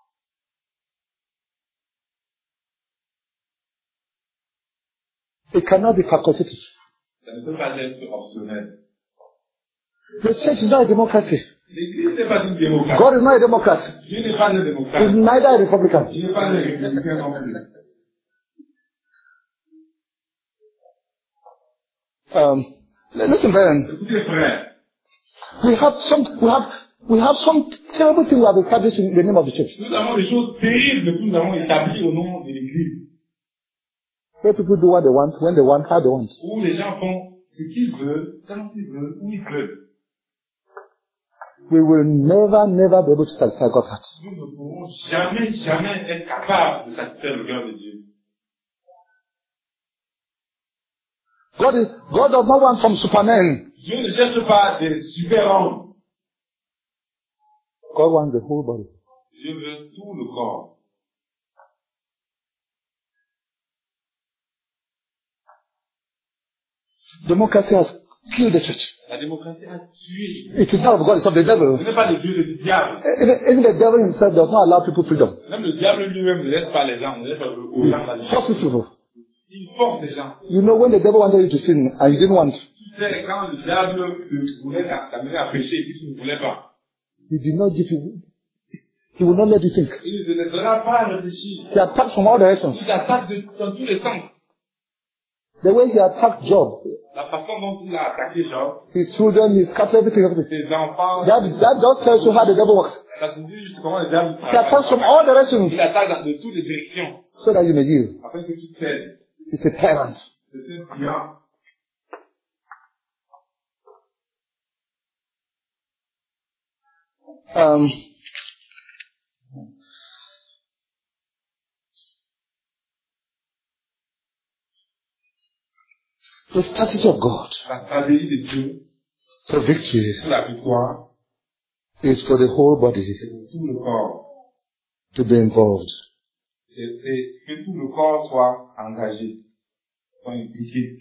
It cannot be facultative. Ça ne peut pas être optionnel. The church is not a democracy. L'église n'est pas une démocratie. God is not a Democrat. Dieu n'est pas un He's démocrate. neither a Republican. Il n'est pas un républicain non plus. Um, listen, Brian. Écoutez, frère, We have some, we have, we have some terrible thing we have established in the name of the church. nous avons des choses terribles que nous avons établies au nom de l'église. Where people do what they want, when they want, how they want. Où les gens font ce qu'ils veulent, quand ils veulent, où ils veulent. We will never, never be able to satisfy God's heart. Nous ne pourrons jamais, jamais être capables de satisfaire le cœur de Dieu. God is, God does not want some supermen. Dieu ne cherche pas des super-hommes. God wants the whole body. Dieu veut tout le corps. Democracy has killed the church. La démocratie a tué. It is not of God, it's of the Ce devil. n'est pas le Dieu du diable. Even, even the devil himself does not allow people freedom. Même le diable lui-même ne laisse pas les gens, ne laisse pas aux gens la liberté. Forces people. Il force les gens. You know, when the devil wanted you to sin and you didn't want, Tu sais, quand le diable te voulait t'amener à pécher et que tu ne voulais pas, he did not give you, he will not let you think. il ne te laissera pas réfléchir. He attacks from all directions. Il t'attaque de- dans tous les sens. The way he attacked Job, La façon dont il a attaqué Job, his children, his cattle, everything, everything. ses enfants, That, that just tells you how the devil works. ça te dit juste comment le diable He attacks from all directions Il attaque dans- de toutes les directions, so that you may yield. afin que tu cèdes. He's a tyrant. C'est un tyran. Um, the strategy of God La stratégie de Dieu for victory pour la victoire, is for the whole body c'est pour tout le corps. to be involved. C'est c'est que tout le corps soit engagé, soit impliqué.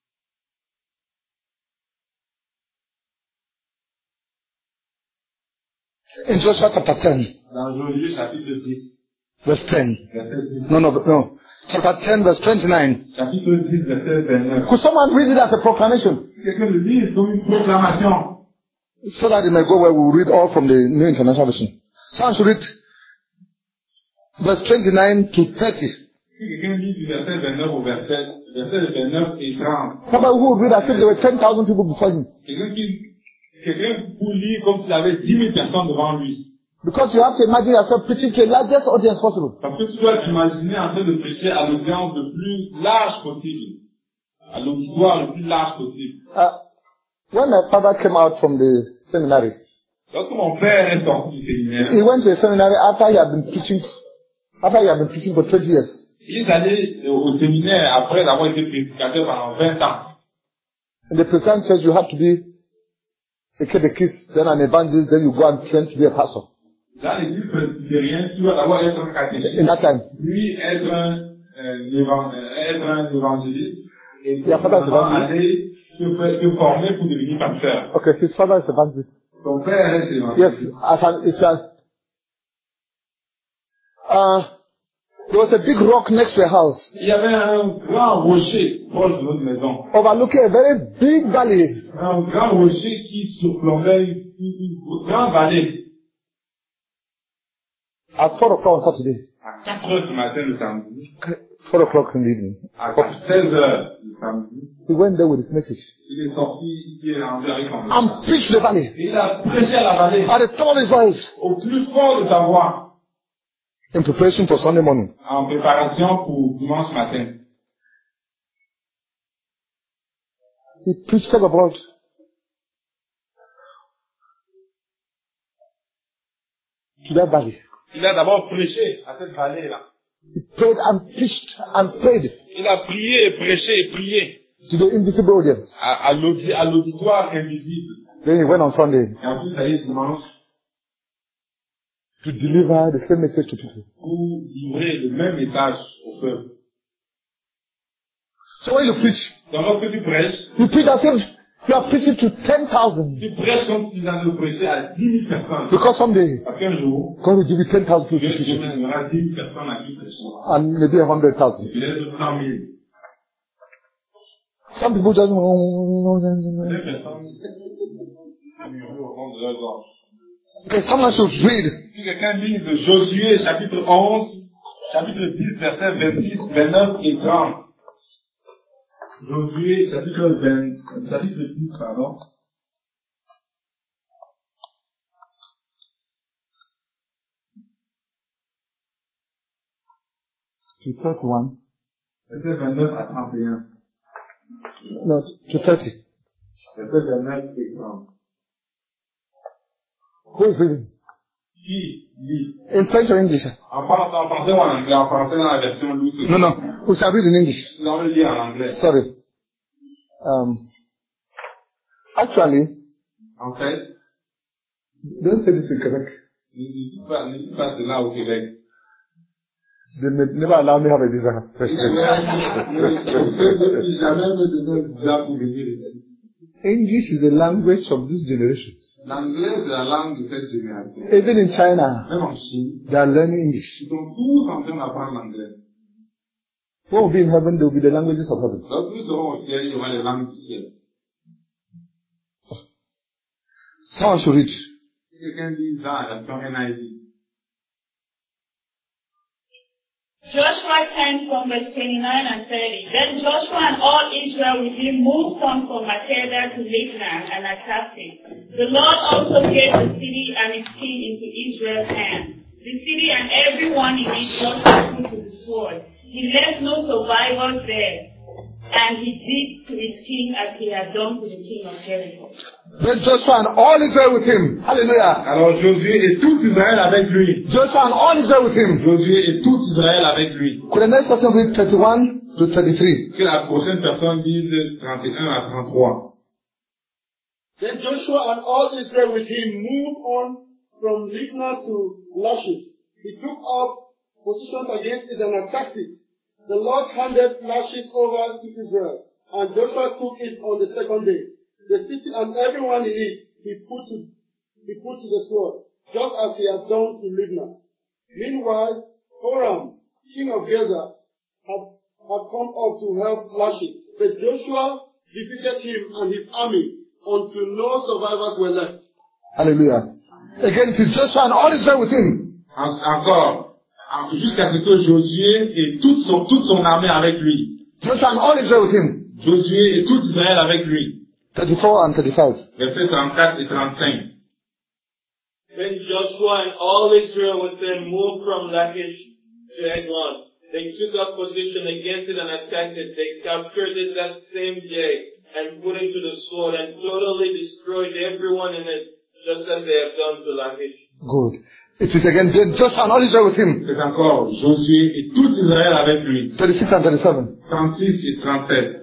In Joshua chapter ten, Dans Josué chapitre dix, verse ten. verset dix, No, no, no. Chapter ten, verse twenty-nine. chapitre dix, verset vingt-neuf. Could someone read it as a proclamation Quelqu'un le lise comme une proclamation, so that it may go where we read all from the New International Version? Someone should read verse twenty-nine to thirty. si quelqu'un lit du verset vingt-neuf au verset, verset vingt-neuf et trente, Somebody who would read as if there were ten thousand people before him. quelqu'un qui, quelqu'un pour lire comme s'il avait dix mille personnes devant lui. Because you have to imagine yourself preaching to the largest audience possible. Parce que tu dois t'imaginer en train de prêcher à l'audience le plus large possible. À l'auditoire le plus large possible. Uh, when my father came out from the seminary, Lorsque mon père est sorti du séminaire, he went to a seminary after he had been preaching, after he had been preaching for twenty years. il est allé au au séminaire après avoir été prédicateur pendant vingt ans. In the Presbyterian church, you have to be a catechist, then an evangelist, then you go and train to be a pastor. Dans l'église presbytérienne, tu dois d'abord être un catéchiste, In that time. puis être un, euh, évan- euh, être un évangéliste, et Il y a pas finalement d'évangéliste. aller se, faire- se former pour devenir pasteur. Okay, his father is evangelist. Ton père est évangéliste. Yes, as an, it's a, uh, there was a big rock next to a house, Il y avait un grand rocher proche de notre maison. overlooking a very big valley. Un grand rocher qui surplombait une, une, une grande vallée. At four o'clock on Saturday. À quatre heures du matin le samedi, Four o'clock in the evening. à seize heures le samedi, He went there with his message. il est sorti, il est rentré avec son And message. preached the valley. Et il a prêché à la vallée, At the top of his voice. au plus fort de sa voix, In preparation for Sunday morning. en préparation pour dimanche matin. He preached for the world. To that valley. Il a d'abord prêché à cette vallée-là. He prayed and preached and prayed Il a prié et prêché et prié to the invisible audience. à, à l'audi- à l'auditoire invisible. Then he went on Sunday Et ensuite, il allait dimanche to deliver the same message to people. pour livrer le même message au peuple. So when you preach, Donc, lorsque tu prêches, you preach as if you are preaching to ten thousand. tu prêches comme si tu allais prêcher à dix mille personnes. Because someday, Parce qu'un jour, God will give you ten thousand Dieu people to Dieu preach. donnera dix mille personnes à qui prêcher. And maybe a hundred thousand. Peut-être cent mille. Some people just... Ces personnes murmurent au fond de leur gorge. Okay, someone should read. Si quelqu'un lit de Josué, chapitre onze, chapitre dix, versets vingt-six, vingt-neuf et trente. Josué, chapitre vingt, chapitre dix, pardon. To thirty-one. Verset vingt-neuf à trente et un. No, to thirty. Verset vingt-neuf et trente. Who is reading? Qui lit? In French or English? En français, en français ou en anglais? En français dans la version Louis. No, no. We shall read in English. Non, on le lit en anglais. Sorry. Um, actually, En fait, don't say this in Quebec. ne dis pas, ne dis pas cela au Québec. They may never allow me to have a visa. Ne jamais me donner le visa pour venir ici. English is the language of this generation. L'anglais, c'est la langue de cette génération. Even in China, Même en Chine, they are learning English. ils sont tous en train d'apprendre l'anglais. When we'll be in heaven, they will be the languages of heaven. Lorsque nous serons au ciel, il y aura les langues du ciel. Someone should read. Si quelqu'un dit dans la version N I V, Joshua ten from verse twenty-nine and thirty. Then Joshua and all Israel with him moved on from Makeda to Libnah and attacked it. The Lord also gave the city and its king into Israel's hand. The city and everyone in it Joshua put to the sword. He left no survivors there, and he did to his king as he had done to the king of Jericho. Then Joshua and all Israel with him. Hallelujah. Alors Josué et tout Israël avec lui. Joshua and all Israel with him. Josué et tout Israël avec lui. Could the next person read thirty-one to thirty-three? Que la prochaine personne dise trente et un à trente-trois. Then Joshua and all Israel with him moved on from Libnah to Lachish. He took up positions against it and attacked it. The Lord handed Lachish over to Israel, and Joshua took it on the second day. The city and everyone in it he put to, he put to the sword, just as he had done to Libnah. Meanwhile, Horam, king of Gaza, had, had come up to help Lachish, but Joshua defeated him and his army until no survivors were left. Hallelujah. Again, it is Joshua and all Israel with him. En- encore, en- jusqu'à ce que Josué et toute son, toute son armée avec lui. Joshua and all Israel with him. Josué et tout Israël avec lui. thirty-four and thirty-five. Versets trente-quatre et trente-cinq. Then Joshua and all Israel with them moved from Lachish to Eglon. They took up position against it and attacked it. They captured it that same day and put it to the sword and totally destroyed everyone in it, just as they have done to Lachish. Good. It is again Joshua and all Israel with him. C'est encore Josué et tout Israël avec lui. thirty-six and thirty-seven. trente-six et trente-sept.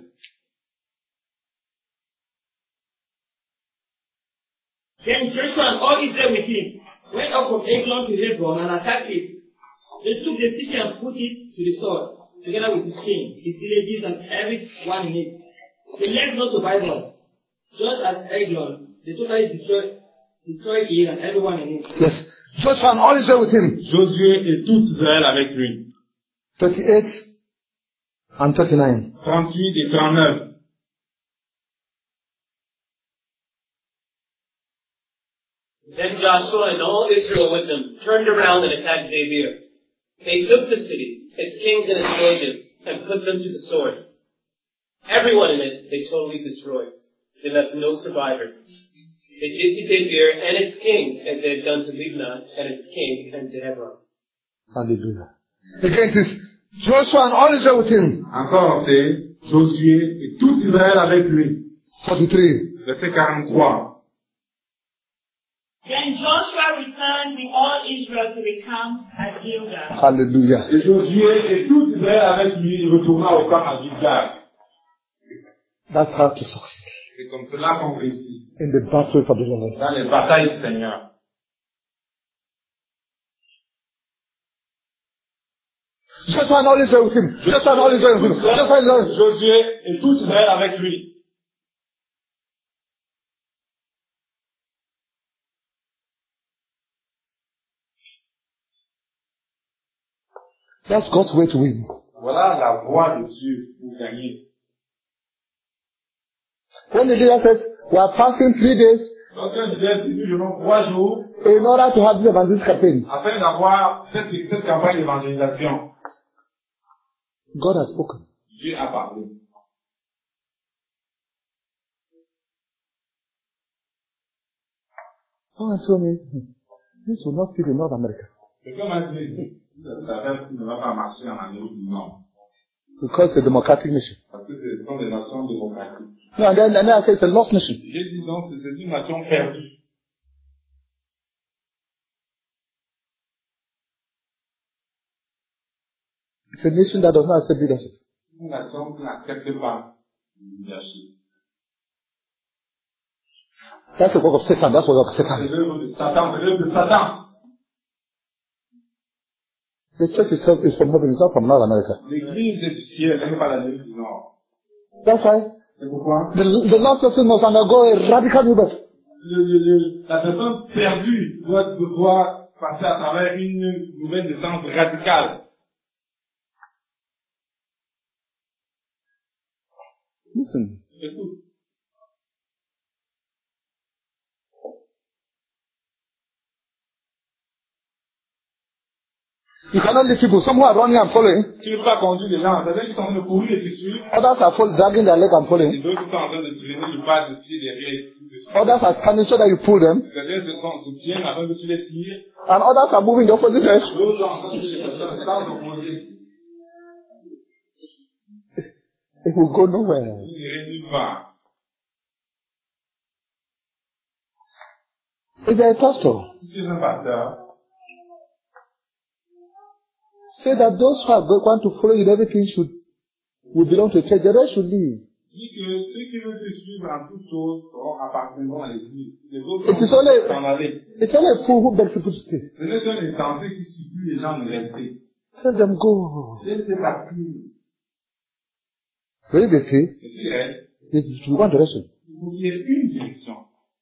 Then Joshua and all Israel with him went up from Eglon to Hebron and attacked it. They took the city and put it to the sword, together with its king, its villages, and everyone in it. They left no survivors. Just as Eglon, they totally destroyed, destroyed it and everyone in it. Yes. Joshua and all Israel with him. Josué et tout Israël avec lui. thirty-eight and thirty-nine. trente-huit et trente-neuf. Then Joshua and all Israel with them turned around and attacked Debir. They took the city, its kings and its villages, and put them to the sword. Everyone in it they totally destroyed. They left no survivors. They did to Debir and its king as they had done to Libnah and its king and to Hebron. Hallelujah. Again, it is Joshua and all Israel with him. Encore, c'est Josué et tout Israël avec lui. forty-three. Verset quarante-trois. Then Joshua returned with all Israel to the camp at Gilgal. Hallelujah. Et Josué et tout Israël avec lui retourna au camp à Gilgal. That's how to succeed C'est comme cela qu'on réussit in the battles of the Lord. dans les batailles du Seigneur. Joshua and all Israel with him. Joshua and all Israel with him. Joshua and all Israel. Josué et tout Israël avec lui. That's God's way to win. Voilà la voie de Dieu pour gagner. When the leader says, we are fasting three days Donc, un disait, nous jeûnons trois jours in order to have this evangelist campaign, afin d'avoir cette, cette campagne d'évangélisation. God has spoken. Dieu a parlé. Someone told me, "Hmm, this will not fit in North America Quelqu'un m'a dit, la verse ne va pas marcher en Amérique du Nord. because it's a democratic nation. Parce que ce sont des nations démocratiques. No, and then, and then I say it's a lost nation. J'ai dit donc, c'est une nation perdue. It's a nation that does not accept leadership. Une nation qui n'accepte pas le leadership. That's the work of Satan. That's the work of C'est Satan. l'œuvre de Satan, c'est l'œuvre de Satan. The church itself is from heaven. It's not from North America. L'église est du ciel, elle n'est pas l'Amérique du Nord. That's why C'est pourquoi the, the lost person must undergo a radical rebirth. le, le, le, la personne perdue doit, doit passer à travers une nouvelle naissance radicale. Listen. C'est tout. You cannot leave people. Some who are running and following. Tu ne peux pas conduire les gens. Certains qui sont en train de courir et te suivre. Others are fall, dragging their leg and Et following. d'autres qui sont en train de traîner le pas de pied derrière et de suivre. Others are standing so that you pull them. Certains se sont, se tiennent afin que tu les tires. And others are moving the opposite direction. D'autres sont en train de se faire opposer. It will go nowhere. Vous n'irez nulle part. If you are a pastor, Si tu es un pasteur, say that those who are going to follow you in everything should will belong to the church. The rest should leave. dis que ceux qui veulent te suivre en toutes choses seront appartiendront à l'église. Les autres It is vont only, s'en aller. it's only a fool who begs people to stay. Ce n'est qu'un insensé qui supplie les gens de rester. Tell them go. Laissez partir. When they stay, Et s'ils restent, it will go one direction. il faut qu'il y ait une direction.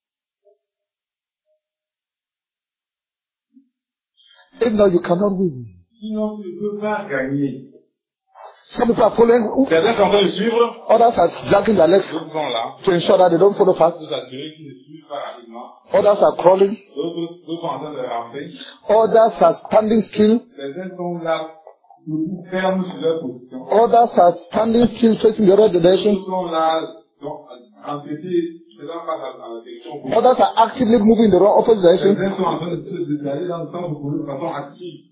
If not, you cannot win. Sinon, tu ne peux pas gagner. Some people are following, Certains sont en train de suivre, others are dragging their legs d'autres sont là, to ensure that they don't follow fast. pour s'assurer qu'ils ne suivent pas rapidement. Others are crawling. D'autres, d'autres sont en train de ramper. Others are standing still. Certains sont là, debout, fermes sur leur position. Others are standing still facing the right direction. D'autres sont là, donc, entêtés, faisant face à la direction opposée. Others are actively moving in the wrong opposite direction. Certains sont en train de se d'aller dans le sens opposé de façon active.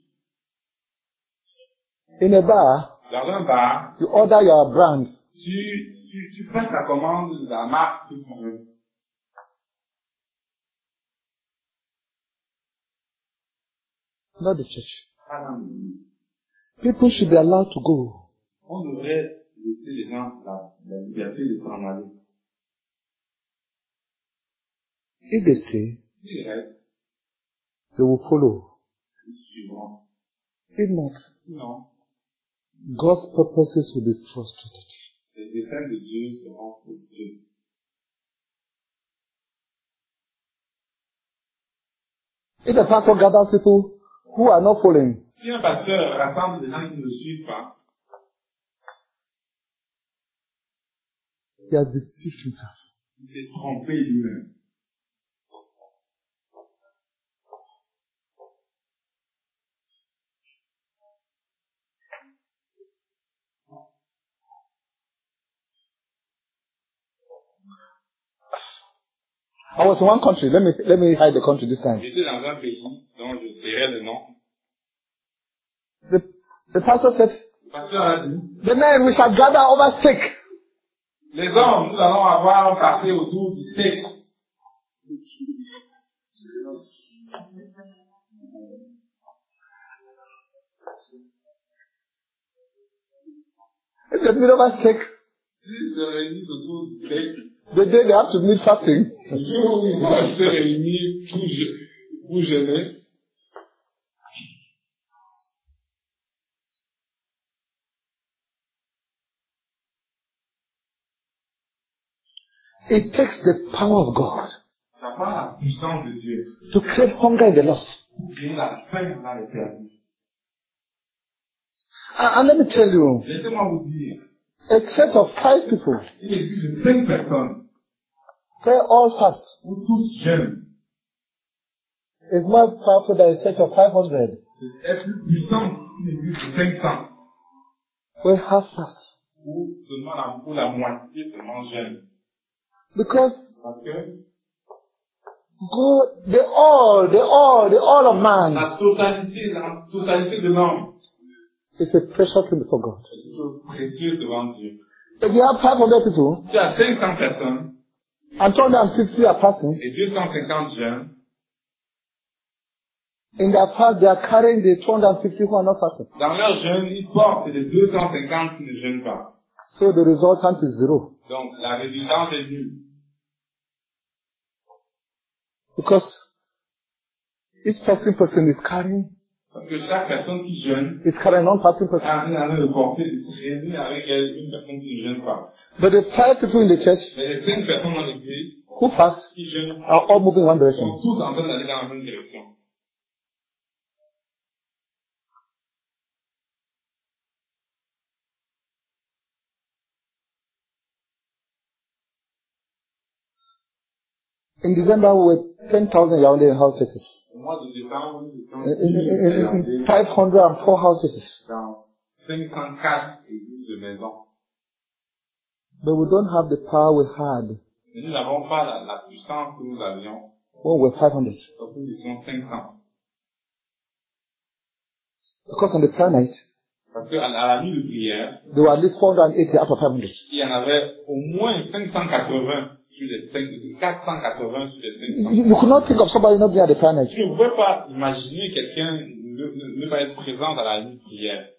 In a bar, Dans un bar, you order your brand. tu, tu, tu passes ta commande, la marque que tu veux. Not the church. Pas dans l'église. People should be allowed to go. On devrait laisser les gens la, la liberté de s'en aller. If they stay, S'ils restent, they will follow. ils suivront. If not, Sinon, God's purposes will be frustrated. les desseins de Dieu seront frustrés. If the pastor gathers people who are not following, Si un pasteur rassemble des gens qui ne le suivent pas, he has deceived himself. il s'est trompé lui-même. I was in one country. Let me let me hide the country this time. J'étais dans un pays dont je tairai le nom. The, the pastor said, Le pasteur a dit, the men we shall gather over steak. les hommes, nous allons avoir un party autour du steak. If they meet over steak, S'ils se réunissent autour du steak, the day they have to meet fasting, le jour où ils vont se réunir pour, je- pour jeûner, it takes the power of God ça prend la puissance de Dieu to create hunger in the lost. pour créer la faim dans les perdus. And, and let me tell you, Laissez-moi vous dire, a church of five people, il existe cinq personnes they all fast, où tous jeûnent. is more powerful than a church of five hundred. C'est plus puissant qu'il existe cinq cents. We have fast. Ou seulement la, ou la moitié seulement jeûne. Because Parce que God, the all, the all, the all of man la totalité, la totalité de l'homme is a precious thing before God. est quelque chose de précieux devant Dieu. If you have five hundred people Tu as cinq cents personnes and two hundred fifty are passing, et deux cent cinquante jeunes. in their fast they are carrying the two hundred fifty who are not fasting. Dans leur jeûne, ils portent les deux cent cinquante qui ne jeûnent pas. So the resultant is zero. Donc, la résultante est nulle. Because each fasting person is carrying, Parce que chaque personne qui jeûne is carrying non-fasting person. a un train de porter, de réunir avec elle une personne qui ne jeûne pas. But the five people in the church Mais les cinq personnes dans l'église who fast qui jeûnent are all moving in one sont direction. tous en train d'aller dans la même direction. In December, we were ten thousand Yaoundé in house churches. Au mois de décembre, nous étions in, in, in five hundred four houses. dans cinq cent quatre églises de maisons. But we don't have the power we had Mais nous n'avons pas la, la puissance que nous avions when we were five hundred. lorsque nous étions cinq cents. Because on the prayer night, Parce qu'à à la nuit de prière, there were at least four hundred eighty out of five hundred. il y en avait au moins cinq cent quatre-vingts sur les cinq, quatre cent quatre-vingts sur les cinq cents. You, you could not think of somebody not being at the prayer night. Tu ne pouvais pas imaginer quelqu'un ne, ne, ne pas être présent à la nuit de prière.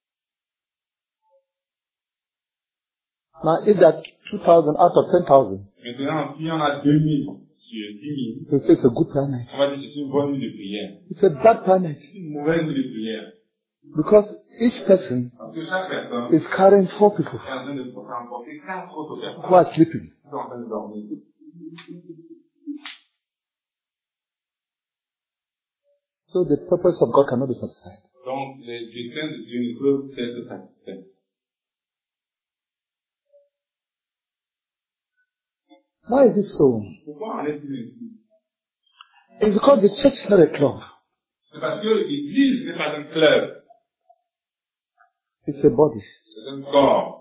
Now, if there are two thousand out of ten thousand, Maintenant, si on a deux mille sur dix mille, you say it's a good prayer night. on va dire que c'est une bonne nuit de prière. It's a bad prayer night. C'est une mauvaise nuit de prière. Because each person Parce que chaque personne is carrying four people est en train de transporter quatre autres personnes who are sleeping. qui sont en train de dormir. So the purpose of God cannot be satisfied. Donc, les desseins de Dieu ne peuvent être satisfaits. Why is it so? Pourquoi en est-il ainsi? It's because the church is not a club. C'est parce que l'Église n'est pas un club, It's a body. c'est un corps.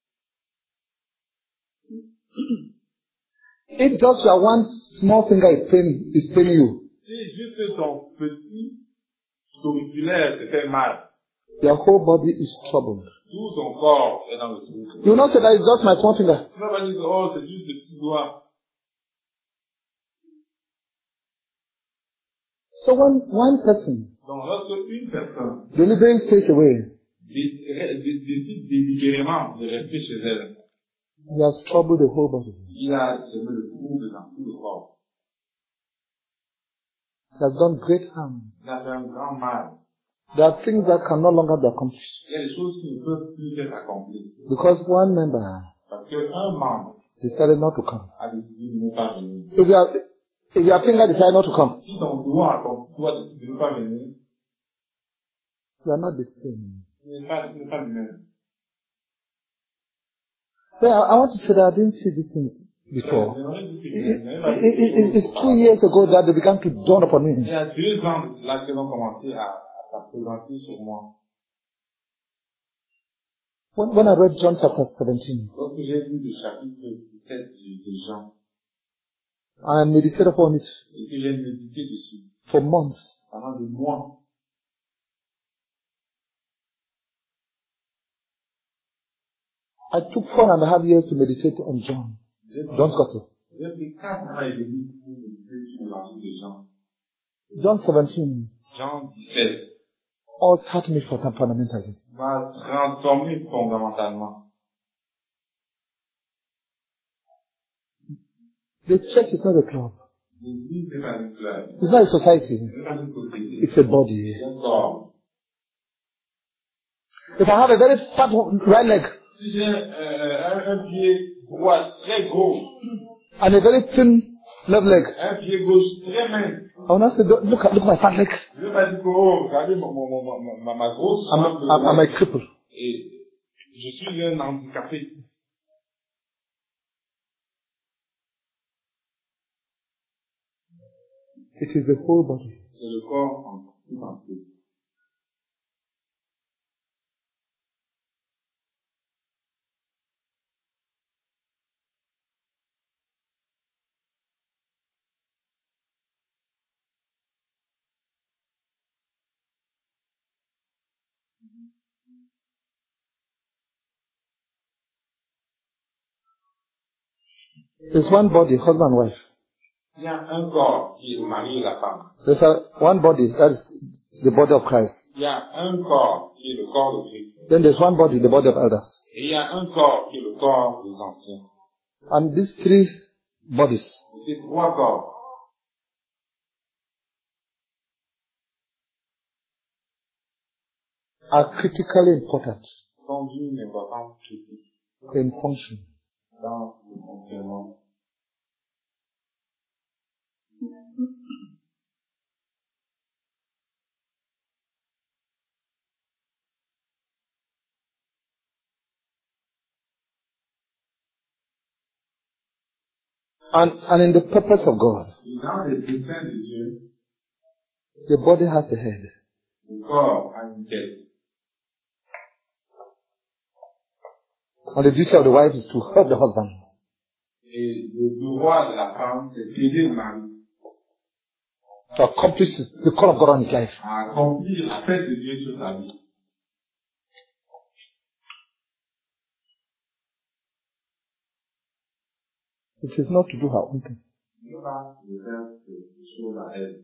If just your one small finger is paining, is paining you, Si juste ton petit auriculaire te fait mal, your whole body is troubled. tout ton corps est dans le trouble. You will not say that it's just my small finger. Tu ne vas pas dire, oh, c'est juste le petit doigt. So when one person Donc, lorsque une personne deliberately stays away, dé- dé- décide délibérément de rester chez elle, he has troubled the whole body. il a semé le trouble dans tout le corps. He has done great harm. Il a fait un grand mal. There are things that can no longer be accomplished. Il y a des choses qui ne peuvent plus être accomplies. Because one member Parce qu'un membre decided not to come. a décidé de ne pas venir. If your, if your finger decided not to come, Si ton doigt, ton petit doigt décide de ne pas venir, you are not the same. ce n'est pas, ce n'est pas le même. Well, I I want to say that I didn't see these things before. J'aimerais dire que It, je it, n'avais pas it, it, it's two years ago that they began to dawn upon Il me. y a deux ans de cela qu'elles ont commencé à, à s'apprésenter sur moi. When, when I read John chapter seventeen, Lorsque j'ai lu le chapitre dix-sept de de Jean, I meditated upon it et que j'ai médité dessus for months. pendant des mois, I took four and a half years to meditate on John, j'ai pris John's Gospel. j'ai pris quatre ans et demi pour méditer sur la vie de Jean. John seventeen Jean dix-sept altered me for fundamentally. m'a transformé fondamentalement. The church is not a club. L'église n'est pas une club, It's not a society. ce n'est pas une société, It's a body. c'est un corps. If I have a very fat right leg Si j'ai euh, un, un pied droit très gros, and a very thin left leg, un pied gauche très mince, I will not say, "Don't- look at, look at my fat leg. je ne vais pas dire que, oh, regardez mon, mon, mon, ma, ma, ma grosse I'm, jambe I'm, I'm a droite. cripple." Et je suis un handicapé. It is the whole body. C'est le corps en tout entier. There's one body, husband and wife. Il y a un corps qui est le mari et la femme. There's a, one body, that is the body of Christ. Il y a un corps qui est le corps de Christ. Then there's one body, the body of elders. Et il y a un corps qui est le corps des anciens. And these three bodies Et ces trois corps are critically important sont d'une importance critique in function. dans le fonctionnement. And, and in the purpose of God. Et dans les desseins de Dieu, The body has the head. Le corps a une tête. And the duty of the wife is to help the husband. Et le devoir de la femme, c'est d'aider le mari To accomplish the call of God on his life. à accomplir la fête de Dieu sur sa vie. It is not to do her own thing. Ne pas de faire des choses à elle.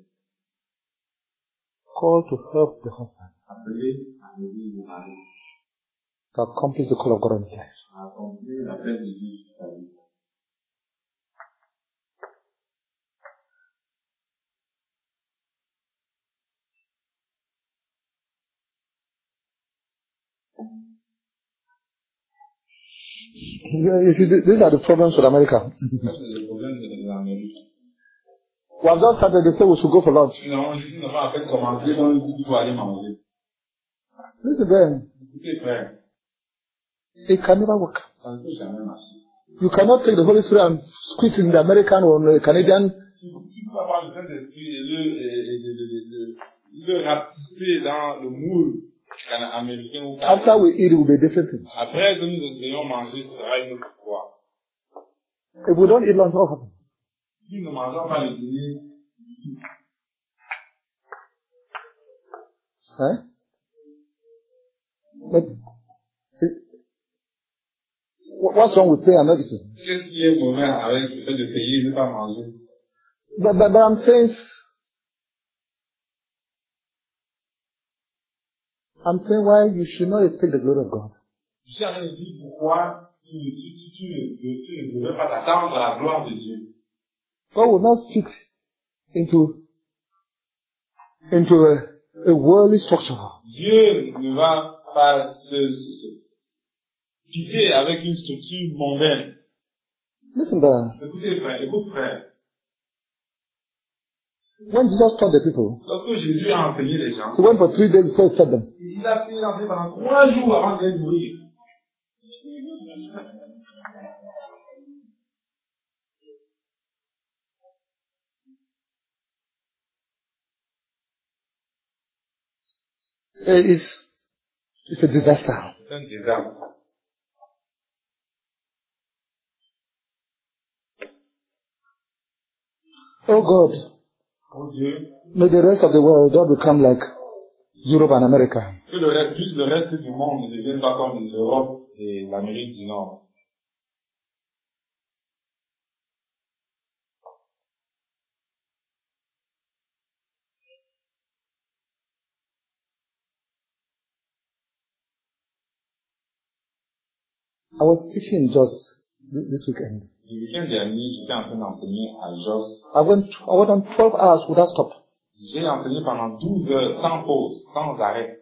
Call to help the husband. Appeler à aider le mari To accomplish the call of God on his life. à accomplir la fête de Dieu sur sa vie. You see, these are the problems with America. Ça, c'est le problème de l'Amérique. We have just started, they say we should go for lunch. Non, je dis, nous avons à peine commencé, donc il faut aller manger. Listen then, Écoutez, frère, it can never work. ça ne peut jamais marcher. You cannot take the Holy Spirit and squeeze it in the American or the Canadian. Tu tu peux avoir le Saint-Esprit et le, et, et, le, le, le, le rapetisser dans le moule cana- américain ou After canadien. we eat, it will be a different thing. Après que nous ayons mangé, ce sera une autre histoire. If we don't eat lunch, what happens? Si nous mangeons pas le dîner, Huh? But it, what's wrong with pay and medicine? qu'est-ce qui est mauvais avec le fait de payer et de ne pas manger? But, but, but I'm saying, I'm saying why you should not expect the glory of God. Je suis en train de dire pourquoi tu, tu, tu, tu, ne- tu ne devrais pas t'attendre à la gloire de Dieu. God will not fit into into a, a worldly structure. Dieu ne va pas se, se, se fitter avec une structure mondaine. Listen, there. Écoutez, frère, écoute, frère. When Jesus taught the people, Lorsque Jésus a enseigné les gens, he went for three days before he fed them. il a fait l'enseigner pendant trois jours avant de les nourrir. It's, it's a disaster. C'est un désastre. Oh God, Oh Dieu, may the rest of the world not become like Europe and America. que le reste, plus le reste du monde ne devienne pas comme l'Europe et l'Amérique du Nord. I was teaching in Jos thi- this weekend. Le week-end dernier, j'étais en train d'enseigner à Jos. I went, I went on twelve hours without stop. J'ai enseigné pendant douze heures, sans pause, sans arrêt.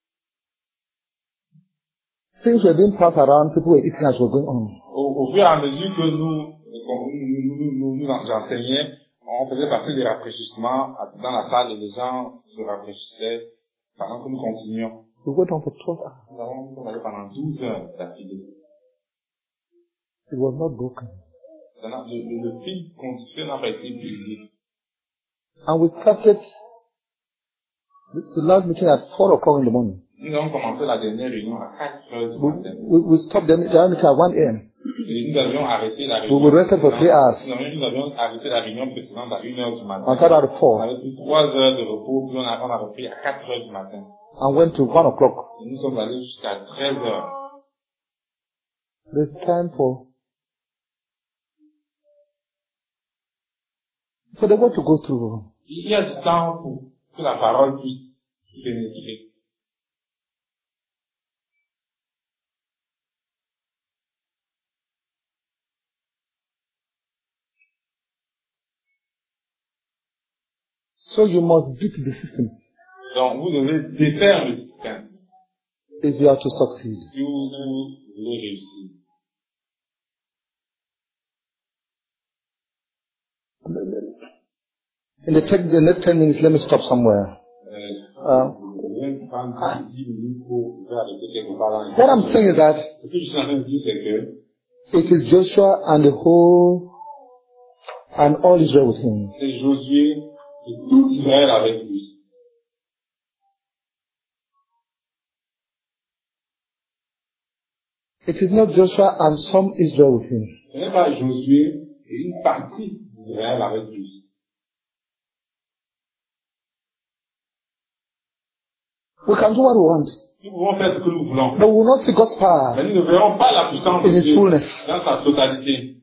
Things were being passed around, people were eating as we were going on. Au, au fur et à mesure que nous, qu'on- nous, nous, nous, nous enseignons, on faisait passer des rafraîchissements dans la salle et les gens se rafraîchissaient pendant que nous continuions. We went on for twelve hours. Nous avons travaillé pendant douze heures d'affilée. It was not broken. Ça n'a- Le, le, le fil conducteur n'a pas été brisé. And we started the, the last meeting at four o'clock in the morning. Nous avons commencé la dernière réunion à quatre heures du We, matin. we, we stopped the, the meeting at one a.m. Et nous avions arrêté la We réunion. were rested for three hours. Nous avions, nous avions arrêté la réunion précédente à une heure du matin. And started at On four avait pris trois heures de repos, puis on a, on a repris à quatre heures du matin. and went to one o'clock. Et nous sommes allés jusqu'à treize heures. There's time for for the word to go through. Il y a du temps pour que la parole puisse pénétrer. So you must beat the system Donc, vous devez défaire le système if you are to succeed. si vous, vous voulez réussir. In the, tech, the next ten minutes, let me stop somewhere. Euh, Uh, je vais prendre dix minutes pour faire arrêter quelque part dans les- what I'm saying is that Ce que je suis en train de dire, c'est que it is Joshua and the whole and all Israel with him. c'est Josué et tout Israël avec lui. It is not Joshua and some Israel with him. Ce n'est pas Josué et une partie d'Israël avec lui. We can do what we want, Nous pouvons faire ce que nous voulons. but we will not see God's power Mais nous ne verrons pas la puissance in de its Dieu fullness, dans sa totalité.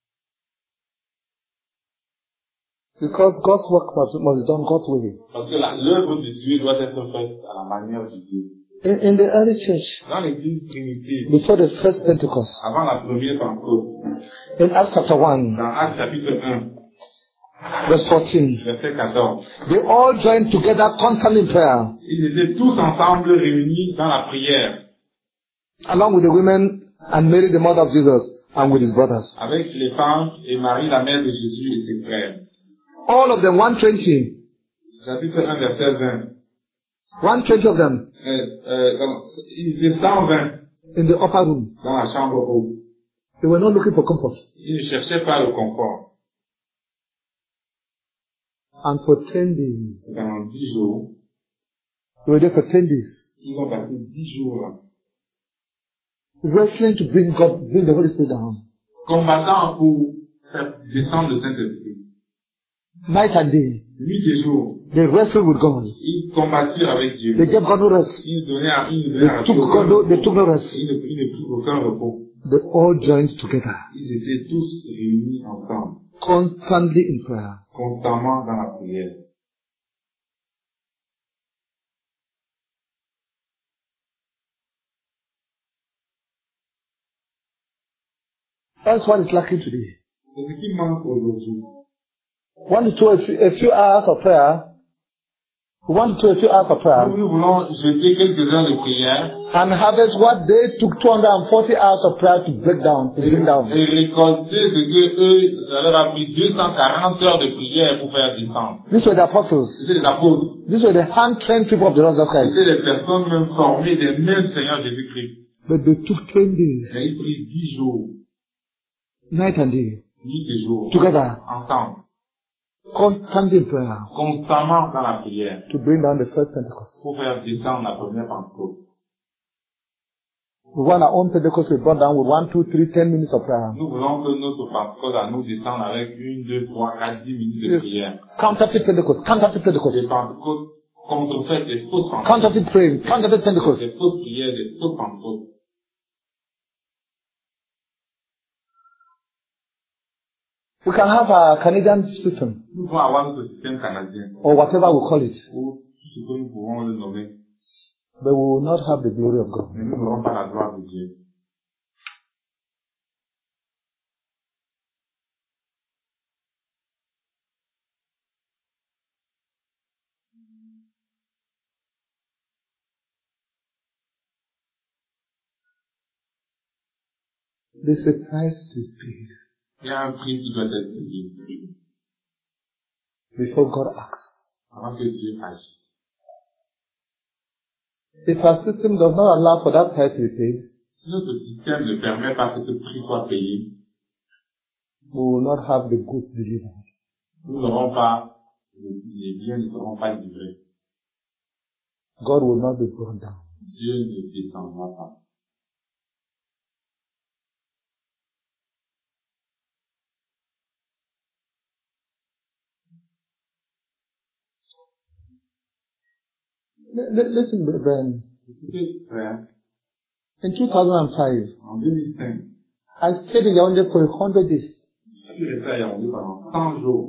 because God's work must, must be done God's way. Parce que la- l'œuvre de Dieu doit être faite à la manière de Dieu. In, in the early church, Dans l'église primitive, before the first Pentecost, avant la première Pentecôte, in Acts chapter one, dans Actes chapitre un, verse fourteen, verset quatorze, they all joined together constantly in prayer, ils étaient tous ensemble réunis dans la prière, along with the women and Mary, the mother of Jesus, and with his brothers. avec les femmes et Marie, la mère de Jésus et ses frères. All of them, one twenty, Chapitre un, verset vingt. one twenty of them Euh, euh, dans- ils étaient cent vingt in the upper room. dans la chambre haute. They were not looking for comfort. Ils ne cherchaient pas le confort. And for ten days, Pendant dix jours, they were there for ten days, ils ont passé dix jours là, wrestling to bring God, bring the Holy Spirit down, combattant pour faire descendre le Saint-Esprit. night and day. Nuit et jour, They wrestled with God. ils combattirent avec Dieu. They gave God no rest. Ils donnaient à, ils ne They donnaient à took Dieu God aucun no, they repos. took no rest. Ils ne, ils ne prirent aucun repos. They all joined together, Ils étaient tous réunis ensemble, constantly in prayer. constamment dans la prière. That's what is lacking today. C'est ce qui manque aujourd'hui. One to two, a few, a few hours of prayer. One to a few hours of prayer. Nous, nous voulons jeter quelques heures de prière And harvest what they took two hundred forty hours of prayer to break down, to bring down. et récolter ce que eux, ça leur a pris deux cent quarante heures de prière pour faire descendre. These were the apostles. C'était les apôtres. These were the hand-trained people of the Lord Jesus Christ. C'était les personnes même formées des mêmes Seigneur Jésus-Christ. But they took ten days, Mais ils prient dix jours, night and day, nuit et jour, together, ensemble, constantly in prayer, constamment dans la prière, to bring down the first Pentecost. pour faire descendre la première Pentecôte. We want our own Pentecost to be brought down with one, two, three, ten minutes of prayer. Nous voulons que notre Pentecôte à nous descende avec une, deux, trois, quatre, dix minutes de prière. Counterfeit Pentecost, counterfeit Pentecost, Des Pentecôtes contrefaites, des fausses Pentecôtes. counterfeit praying, counterfeit Pentecost. Des fausses prières, des fausses Pentecôtes. We can have a Canadian system, Nous pouvons avoir notre système canadien, or whatever we call it, ou tout ce que nous pouvons le nommer, but we will not have the glory of God. mais nous n'aurons pas la gloire de Dieu. There's a price to be paid Il y a un prix qui doit être payé before God acts. avant que Dieu agisse. If our system does not allow for that price to be paid, Si notre système ne permet pas que ce prix soit payé, we will not have the goods delivered. nous n'aurons pas, les biens ne seront pas livrés. God will not be brought down. Dieu ne descendra pas. L- l- listen, brethren. Écoutez, frère, In two thousand five, en deux mille cinq, I stayed in Yaoundé for a hundred days. je suis resté à Yaoundé pendant cent jours.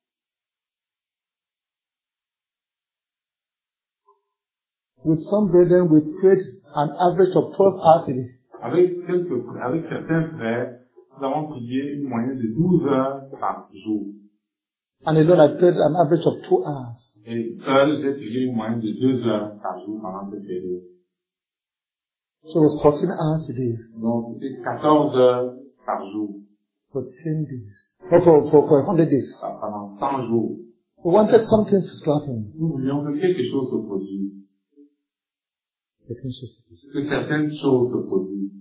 With some brethren, we prayed an average of twelve hours a day. Avec quelques, avec certains frères, nous avons prié une moyenne de douze heures par jour. And alone, I prayed an average of two hours. Et seul, j'ai prié une moyenne de deux heures par jour pendant cette période. So it was fourteen hours a day Donc, c'était quatorze heures par jour, for ten days. Oh, for, for, for a hundred days. pendant cent jours. We wanted something to happen. Nous voulions que quelque chose se produise, Second chose. que certaines choses se produisent.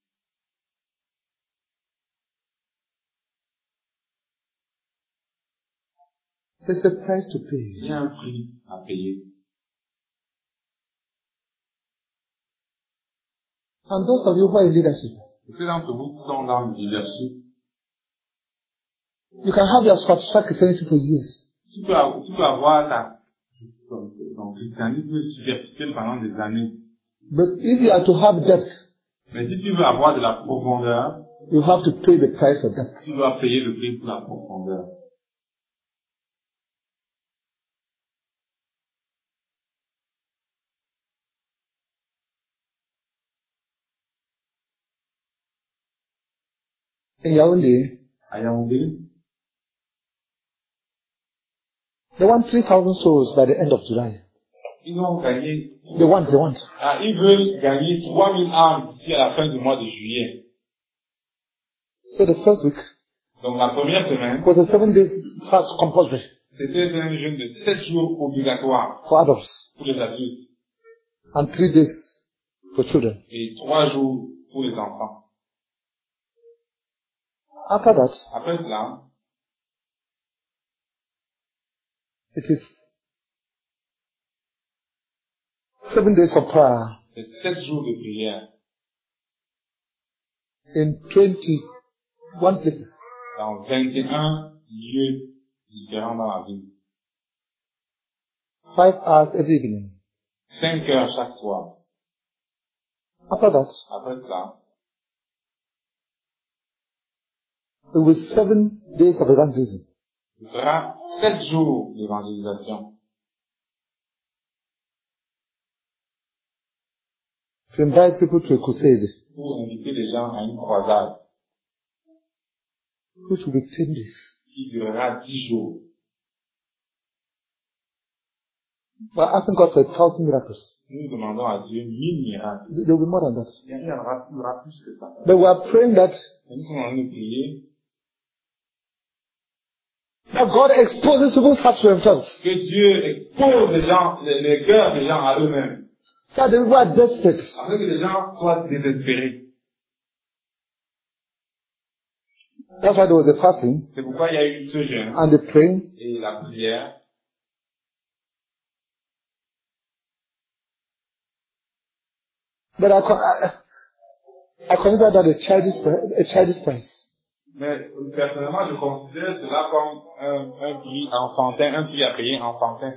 There's a price to pay. Il y a un prix à payer. And those of you who are in leadership, Et ceux d'entre vous qui sont dans le leadership, you can have your satisfied Christianity for years. tu peux, avoir- tu peux avoir ta, ton, ton christianisme superficiel pendant des années. But if you are to have depth, Mais si tu veux avoir de la profondeur, you have to pay the price for depth. tu dois payer le prix pour la profondeur. In Yaoundé, À Yaoundé, they want three thousand souls by the end of July. ils ont gagné, They want, they want. ah, ils veulent gagner trois mille âmes d'ici à la fin du mois de juillet. So the first week Donc la première semaine, was a seven-day fast compulsory c'était un jeûne de sept jours obligatoire for adults pour les adultes and three days for children. et trois jours pour les enfants. After that, Après cela, it is seven days of prayer c'est sept jours de prière in twenty-one places. dans vingt et un lieux différents dans la ville. Five hours every evening. Cinq heures chaque soir. After that, Après cela, it was seven days of evangelism. ce sera sept jours d'évangélisation To invite people to a crusade, pour inviter les gens à une croisade which will be ten days. qui durera dix jours. We're asking God for a thousand miracles. Nous demandons à Dieu mille miracles. There will be more than that. Il y en aura, il y aura plus que ça. But we are praying that, Et nous sommes en train de prier that God exposes people's hearts to themselves. que Dieu expose les gens, les, les cœurs des gens à eux-mêmes. So that we are desperate. Afin que les gens soient désespérés. That's why there was a fasting C'est pourquoi il y a eu ce jeûne and the praying. et la prière. But I, con- I, I consider that a childish, a childish price. Mais personnellement, je considère cela comme un, un prix enfantin, un prix à payer enfantin.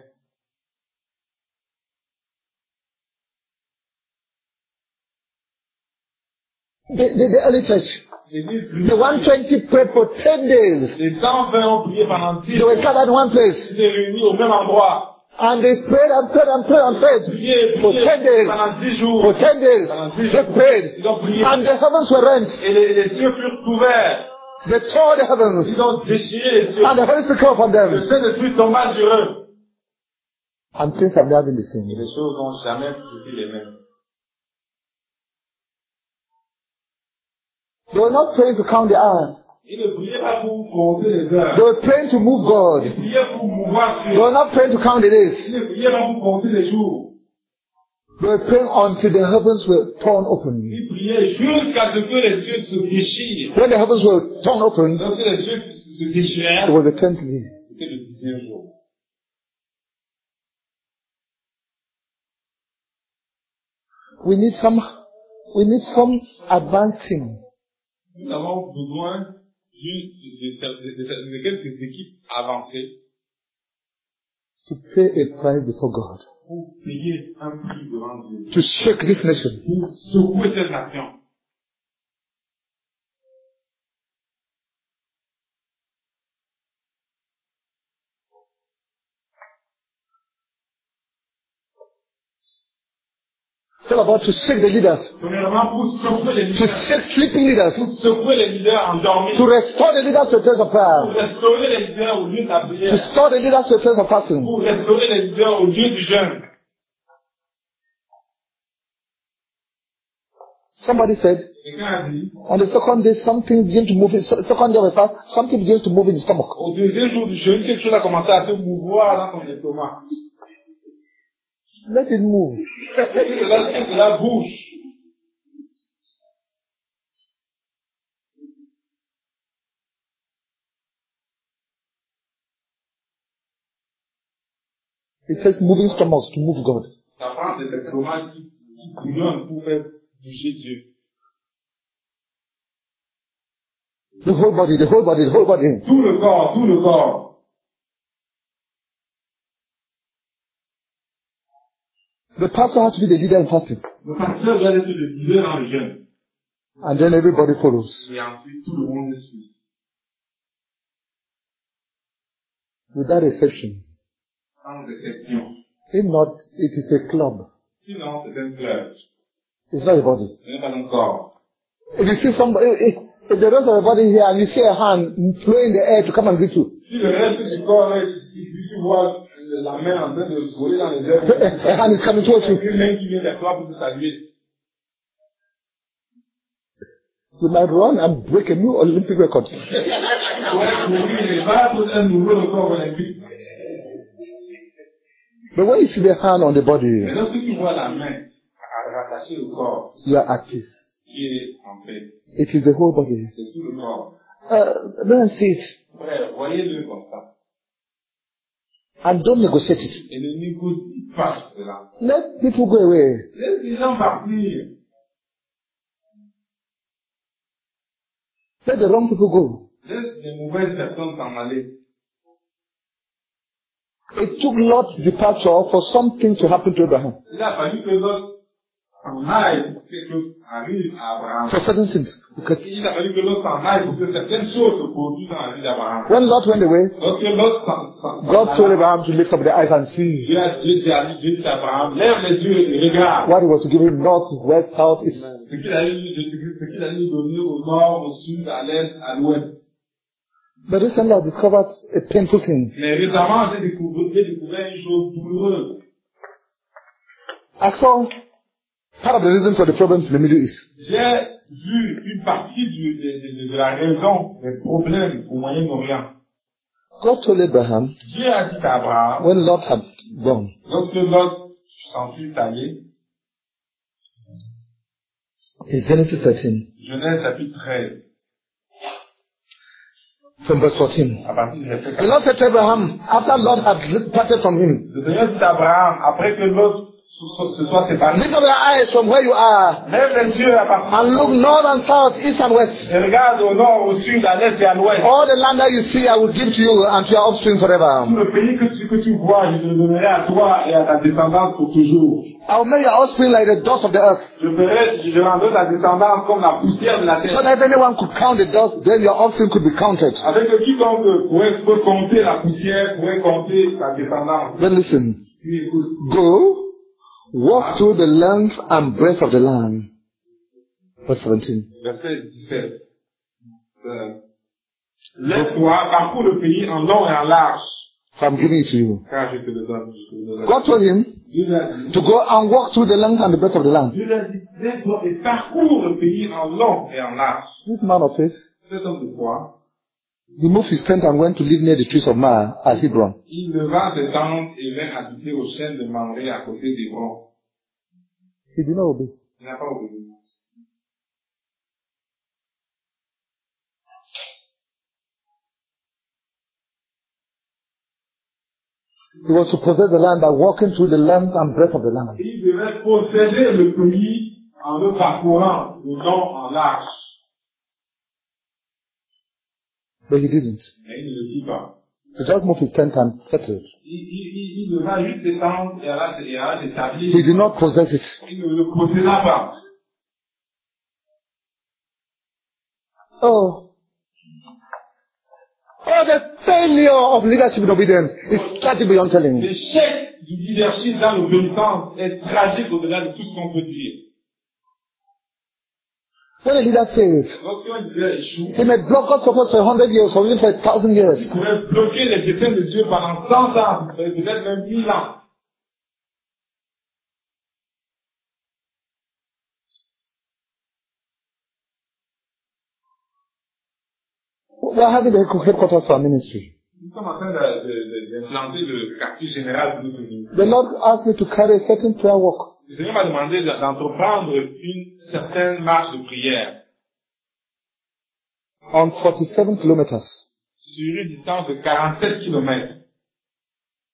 The, the, the early church, L'église the one twenty prayed for ten days. Les cent vingt ont prié pendant dix They jours. were gathered in one place. Ils étaient réunis au même endroit. And they prayed and prayed and prayed and prayed. Prié, For prié ten days. pendant dix jours. For ten days. Pendant dix They jours. prayed. Ils ont prié. And the heavens were rent. Et les, les cieux furent ouverts. They tore the heavens. Ils ont déchiré les cieux. And the Holy Spirit came upon Le them. Saint-Esprit tomba sur eux. And things have never been the same. Et les choses n'ont jamais été les mêmes. They were not praying to count the hours. Ils ne priaient pas pour compter les heures. They were praying to move God. Ils priaient pour mouvoir They Dieu. were not praying to count the days. Ils ne priaient pas pour compter les jours. They were praying until the heavens were torn open. Ils priaient jusqu'à ce que les cieux se déchirent. When the heavens were torn open, Lorsque les cieux se it déchirèrent, was the tenth day. c'était le dixième jour. We need some, we need some advanced team Nous avons besoin d'une- de, de, de, de, de quelques équipes avancées to pay a price before God, pour payer un prix devant Dieu, to shake this nation. pour secouer cette nation. It's all about to shake the leaders, Premièrement, pour secouer les to leaders, shake sleeping leaders, pour secouer les leaders endormis, to restore the leaders to a place of pour prayer, restaurer les leaders au lieu de la to prière, restore the leaders to a place of fasting. pour restaurer les leaders au lieu du jeûne. Somebody said, Quelqu'un a dit, on the second day, something began to move in, se- second day of the fast, something begins to move in the stomach. au deuxième jour du jeûne, quelque chose a commencé à se mouvoir dans ton estomac. Let it move. Et cela, et cela bouge. It takes moving stomachs to move God. Ça prend des estomacs qui, qui bouillonnent pour faire toucher Dieu. The whole body, the whole body, the whole body. Tout le corps, tout le corps. The pastor has to be the leader in fasting. Le pasteur doit être le leader dans le jeûne. And then everybody follows. Et ensuite, tout le monde le suit. Without exception. Sans exception. If not, it is a club. Sinon, c'est un club. It's not a body. Ce n'est pas un corps. If you see somebody, if, if the rest of the body here and you see a hand flowing in the air to come and greet you, Si le reste du corps est ici, si tu vois la main en train de voler dans les airs, a hand is coming towards you, une main qui vient vers toi pour te saluer. you might run and break a new Olympic record. Tu vas courir et battre un nouveau record olympique. But when you see the hand on the body, Mais lorsque tu vois la main rattachée au corps, you are at peace. qui est en paix, It is the whole body. c'est tout le corps. Uh, don't see it. Frère, voyez-le comme ça. And don't negotiate it. Et ne négocie pas cela. Let people go away. Laisse les gens partir. Let the wrong people go. Laisse les mauvaises personnes s'en aller. It took Lot's departure for something to happen to Abraham. Il a fallu que l'autre s'en aille pour que quelque chose arrive à Abraham. For certain things. Because Il a fallu que l'autre s'en aille pour que certaines choses se produisent dans la vie d'Abraham. when Lot went away, Lorsque l'autre s'en s'en- God told Abraham to lift up the eyes and see. Dieu a Dieu a dit Dieu dit à Abraham, lève les yeux et regarde. What he was to give him north, west, south, east. Ce qu'il allait lui ce qu'il allait lui donner au nord, au sud, à l'est, à l'ouest. But recently I discovered a painful thing. Mais récemment, j'ai découvert, j'ai découvert une chose douloureuse. I saw part of the reason for the problems in the Middle East. J'ai vu une partie du, de, de, de la raison des problèmes au Moyen-Orient. God told Abraham, Dieu a dit à Abraham, when Lot had gone, lorsque Lot s'en fut allé, in Genesis thirteen, Genèse chapitre treize, from verse fourteen. à partir du verset The Lord said to Abraham, after Lot had departed from him, Le Seigneur dit à Abraham, après que l'autre se se soit séparé, lift up your eyes from where you are lève les yeux à partir and look north and south, east and west. et regarde au nord, au sud, à l'est et à l'ouest. All the land that you see, I will give to you and to your offspring forever. Tout le pays que tu, que tu vois, je te le donnerai à toi et à ta descendance pour toujours. I will make your offspring like the dust of the earth, Je ferai, je rendrai ta descendance comme la poussière de la so terre. that if anyone could count the dust, then your offspring could be counted. Avec que quiconque pourrait, peut compter la poussière, pourrait compter ta descendance. Then listen, Puis écoute, go, walk through the length and breadth of the land. Verse seventeen. verset dix-sept. Euh, Lève-toi, parcours le pays en long et en large, So I'm giving it to you. car je te le donne. Je te le donne. God told him Dieu lui a dit, to go and walk through the length and the breadth of the land. Dieu lui a dit, lève-toi et parcours le pays en long et en large. This man of faith, Cet homme de foi, he moved his tent and went to live near the trees of Mar at Hebron. il leva ses tentes et vint habiter au chêne de Mamré à côté d'Hébron. He did not obey. Il n'a pas obéi. He was to possess the land by walking through the length and breadth of the land. Il devait posséder le pays en le parcourant de long en large. But he didn't. Mais il ne le fit pas. He just moved his tent and settled. Il, il, il, il leva juste ses tentes et alla, et alla s'établir. He did not possess it. Il ne le posséda pas. Oh. Oh, the failure of leadership in obedience is tragic beyond telling. L'échec du leadership dans l'obéissance est tragique au-delà de tout ce qu'on peut dire. When a leader fails, Lorsqu'un leader échoue, he may block God's purpose for a hundred years or even for a thousand years. il pourrait bloquer les desseins de Dieu pendant cent ans, peut-être même mille ans. We are having the headquarters for our ministry. Nous sommes en train de- de- de- d'implanter le quartier général de notre ministère. The Lord asked me to carry a certain prayer walk. Le Seigneur m'a demandé de- d'entreprendre une certaine marche de prière On forty-seven kilometers. sur une distance de quarante-sept kilomètres.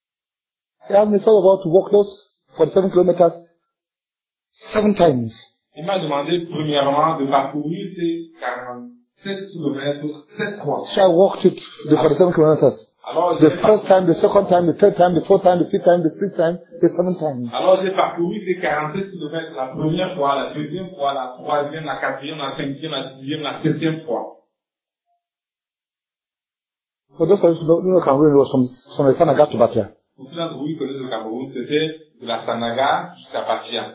He asked me first of all to walk those forty-seven kilometers seven times. Il m'a demandé premièrement de parcourir ces quarante-sept kilomètres sept fois. So I walked it the forty-seven kilometers. Alors, The j'ai first time, the second time, the third time, the fourth time, the fifth time, the sixth time, the seventh time. Alors j'ai parcouru ces quarante-sept kilomètres la première fois, la deuxième fois, la troisième, la quatrième, la cinquième, la sixième, la septième fois. For those of you who know Cameroon, it was from, from the Sanaga to Batia. Pour ceux d'entre vous qui connaissent le Cameroun, c'était de la Sanaga jusqu'à Batia.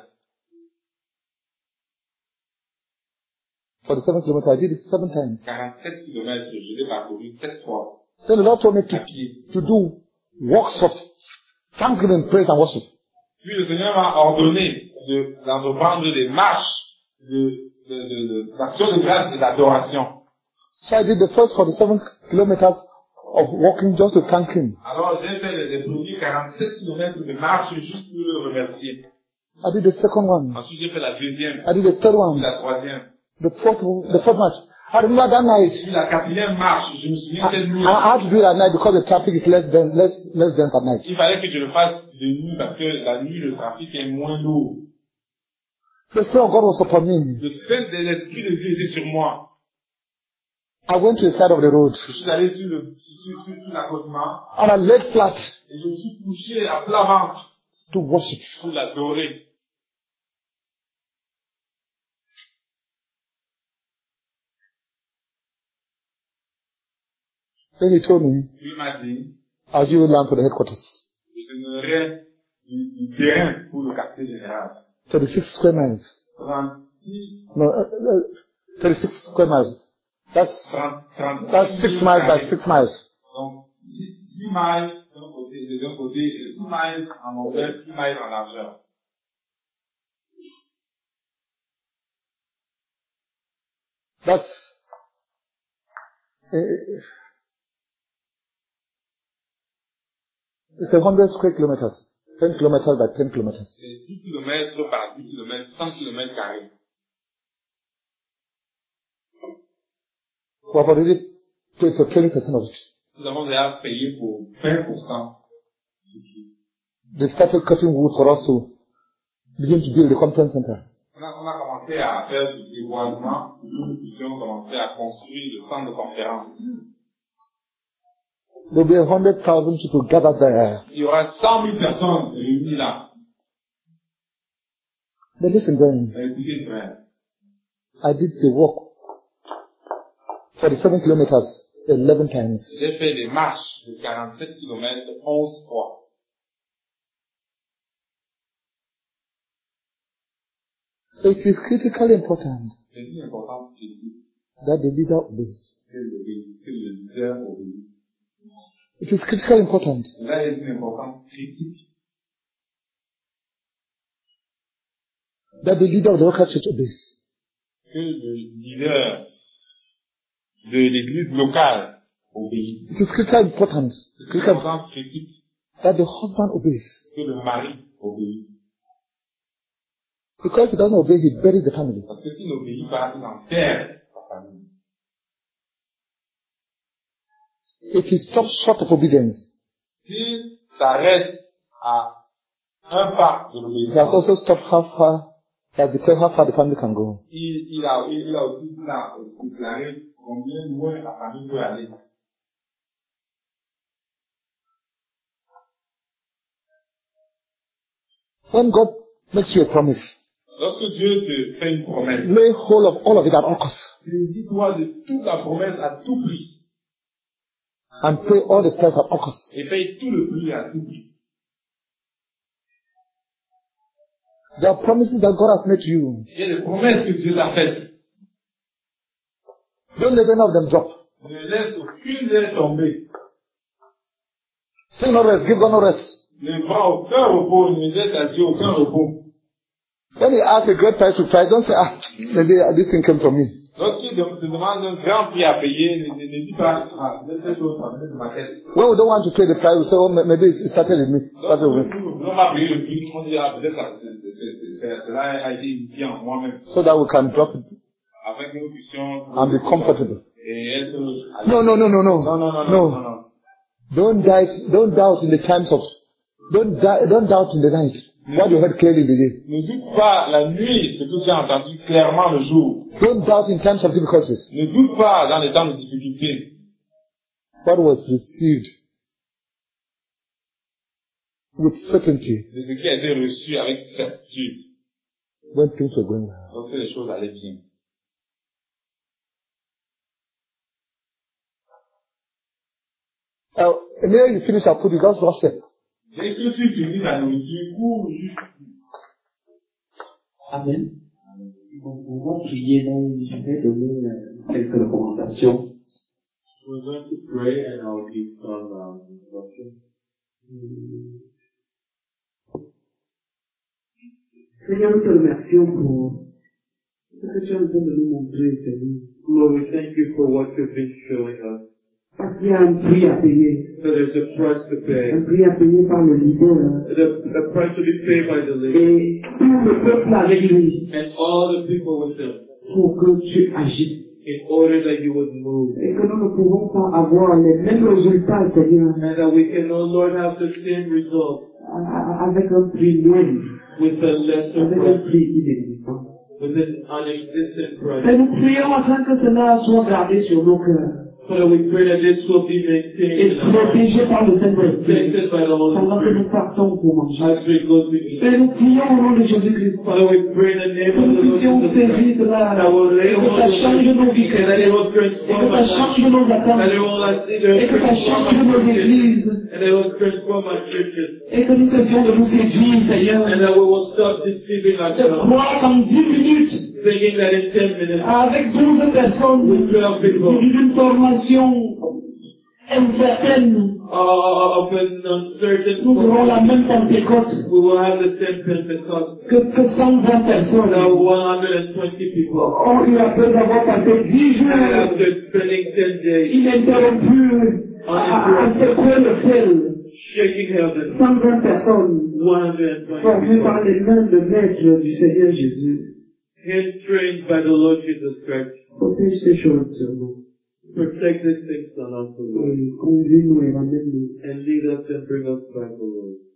forty-seven kilometers, I did it seven times. quarante-sept kilomètres, je l'ai parcouru sept fois. Then the Lord told me to, À pied. to do works of thanksgiving, praise and worship. Puis le Seigneur m'a ordonné de, d'entreprendre des marches de, de, de, de, d'action de grâce et d'adoration. So I did the first forty-seven kilometers of walking just to thank Him. Alors j'ai fait les, les premiers quarante-sept kilomètres de marche juste pour le remercier. I did the second one. Ensuite j'ai fait la deuxième, I did the third puis one. la troisième. The fourth, the fourth match. I remember that night. Puis la quatrième marche, je me souviens I, cette nuit. I had to do it at night because the traffic is less than less less dense at night. Il fallait que je le fasse de nuit parce que la nuit le trafic est moins lourd. The Spirit of God was upon me. Le Saint de l'Esprit de Dieu était sur moi. I went to the side of the road Je suis allé sur le sur, sur, sur l'accotement and I laid flat et je me suis couché à plat ventre to worship. pour l'adorer. Then he told me, Lui m'a dit, I'll give you land for the headquarters. je te donnerai du, du terrain pour le quartier général. thirty-six square miles. trente-six, No, uh, uh, thirty-six square miles. That's trente, trente, that's six miles by six miles. Donc, six miles d'un côté, de d'un côté, et six miles en longueur, six miles en largeur. That's uh, it's a hundred square kilometers. Ten kilometers by ten kilometers. C'est dix kilomètres par dix kilomètres, cent kilomètres carrés. We have already paid for twenty percent of it. Nous avons déjà payé pour vingt pour cent. They started cutting wood for us to begin to build the conference center. On a, on a commencé à faire du déboisement, nous avons commencé à construire le centre de conférence. There will be a hundred thousand people gathered there. Il y aura cent mille personnes réunies là. But listen then, Mais écoutez, frère, I did the walk forty-seven kilometers eleven times. j'ai fait des marches de quarante-sept kilomètres onze fois. It is critically important C'est plus important que Jésus, that the leader obeys. que le, que le leader obéisse. It is critically important Là, il y a une importance critique that the leader of the local church obeys. que le leader de l'église locale obéisse. It is critically important C'est une critically importance critique that the husband obeys. que le mari obéisse. Because if he doesn't obey, he buries the family. Parce que s'il n'obéit pas, il enterre sa famille. If he stops short of obedience, S'il s'arrête à un pas de he has l'obéissance, also stopped how far, he has declared how far the family can go. il, il, a, il a aussi il a déclaré combien loin la famille peut aller. When God makes you a promise, Lorsque Dieu te fait une promesse, lay hold of all of it at all costs saisis-toi de toute la promesse à tout prix and pay all the price at all costs. et paye tout le prix à tout prix. There are promises that God has made to you. Il y a des promesses que Dieu t'a faites. Don't let any of them drop. Ne laisse aucune d'elles tomber. Say no rest, give God no rest. Ne prends aucun repos, ne laisse à Dieu aucun repos. When he asks a great price to pay, don't say, ah, maybe this thing came from me. Lorsqu'il te demande un grand prix à payer, ne, ne, ne dis pas, ah, cette chose, ça venait de ma tête. When we don't want to pay the price, we say, oh, maybe it started with me. That's the way. Lorsque nous ne voulons pas payer le prix, on dit, ah, peut-être ça, c'est- c'est- c'est- c'est- cela a été initié en moi-même. So that we can drop it Afin que nous puissions and be comfortable. et être... No, no, no, no, no. Non, non, non, non, No. non, non. Don't doubt, don't doubt in the times of, don't, di- don't doubt in the night. what you heard clearly in the day. Ne doute pas la nuit ce que tu as entendu clairement le jour. Don't doubt in times of difficulties. Ne doute pas dans les temps de difficulté. What was received with certainty De ce qui a été reçu avec certitude. when things were going well. Lorsque les choses allaient bien. Uh, and then you finish our food, you just rush it. Dès que tu finis la nourriture, cours juste. Amen. On va prier, donc je vais donner euh, quelques recommandations. We're going to pray and I'll give some um, instructions. Seigneur, nous te remercions pour ce que tu es en train de nous montrer, Seigneur. Lord, we thank you for what you've been showing us. Parce qu'il y a un prix à payer. So there's a price to pay. Un prix à payer par le leader. The, the price to be paid by the leader. Et tout le peuple avec lui. And all the people with him. Pour que tu agisses. In order that you would move. Et que nous ne pouvons pas avoir les mêmes résultats, Seigneur. And that we can, oh Lord, have the same result. Avec un prix moindre. With a lesser avec price. un prix inexistant. With an unexistent price. Et nous prions afin que cela soit gardé sur nos cœurs. Father, we pray that this will be maintained Et protégé par le Saint-Esprit. protected by the Holy Pendant que Spirit nous partons pour manger. as we go to eat. Et nous prions au nom de Jésus-Christ. Father, we pray in the name Que of nous the Lord puissions Jesus saisir Christ. cela. That will Et que ça change nos vies and that it will chrétiennes. Et transform que ça us. change nos That it attentes. will, that it Et will que ça transform change our nos churches. églises. And it will transform our churches. Et que nous cessions de nous séduire, Seigneur. And that we will stop deceiving De ourselves. croire qu'en dix minutes, Thinking that in ten minutes, avec douze personnes, with twelve people, d'une formation incertaine, uh, of an uncertain nous aurons la même Pentecôte we will have the same Pentecost. que, que cent vingt personnes. Now one hundred twenty people. On lui après avoir passé dix jours And after spending ten days ininterrompus à, à secouer le ciel, shaking heaven, cent vingt personnes one hundred twenty formées people, par les mains de maître du Seigneur Jésus. hand trained by the Lord Jesus Christ. Protège ces choses sur nous. Protect these things on us, O Lord, Et conduis-nous et ramène-nous. and lead us and bring us back, O Lord.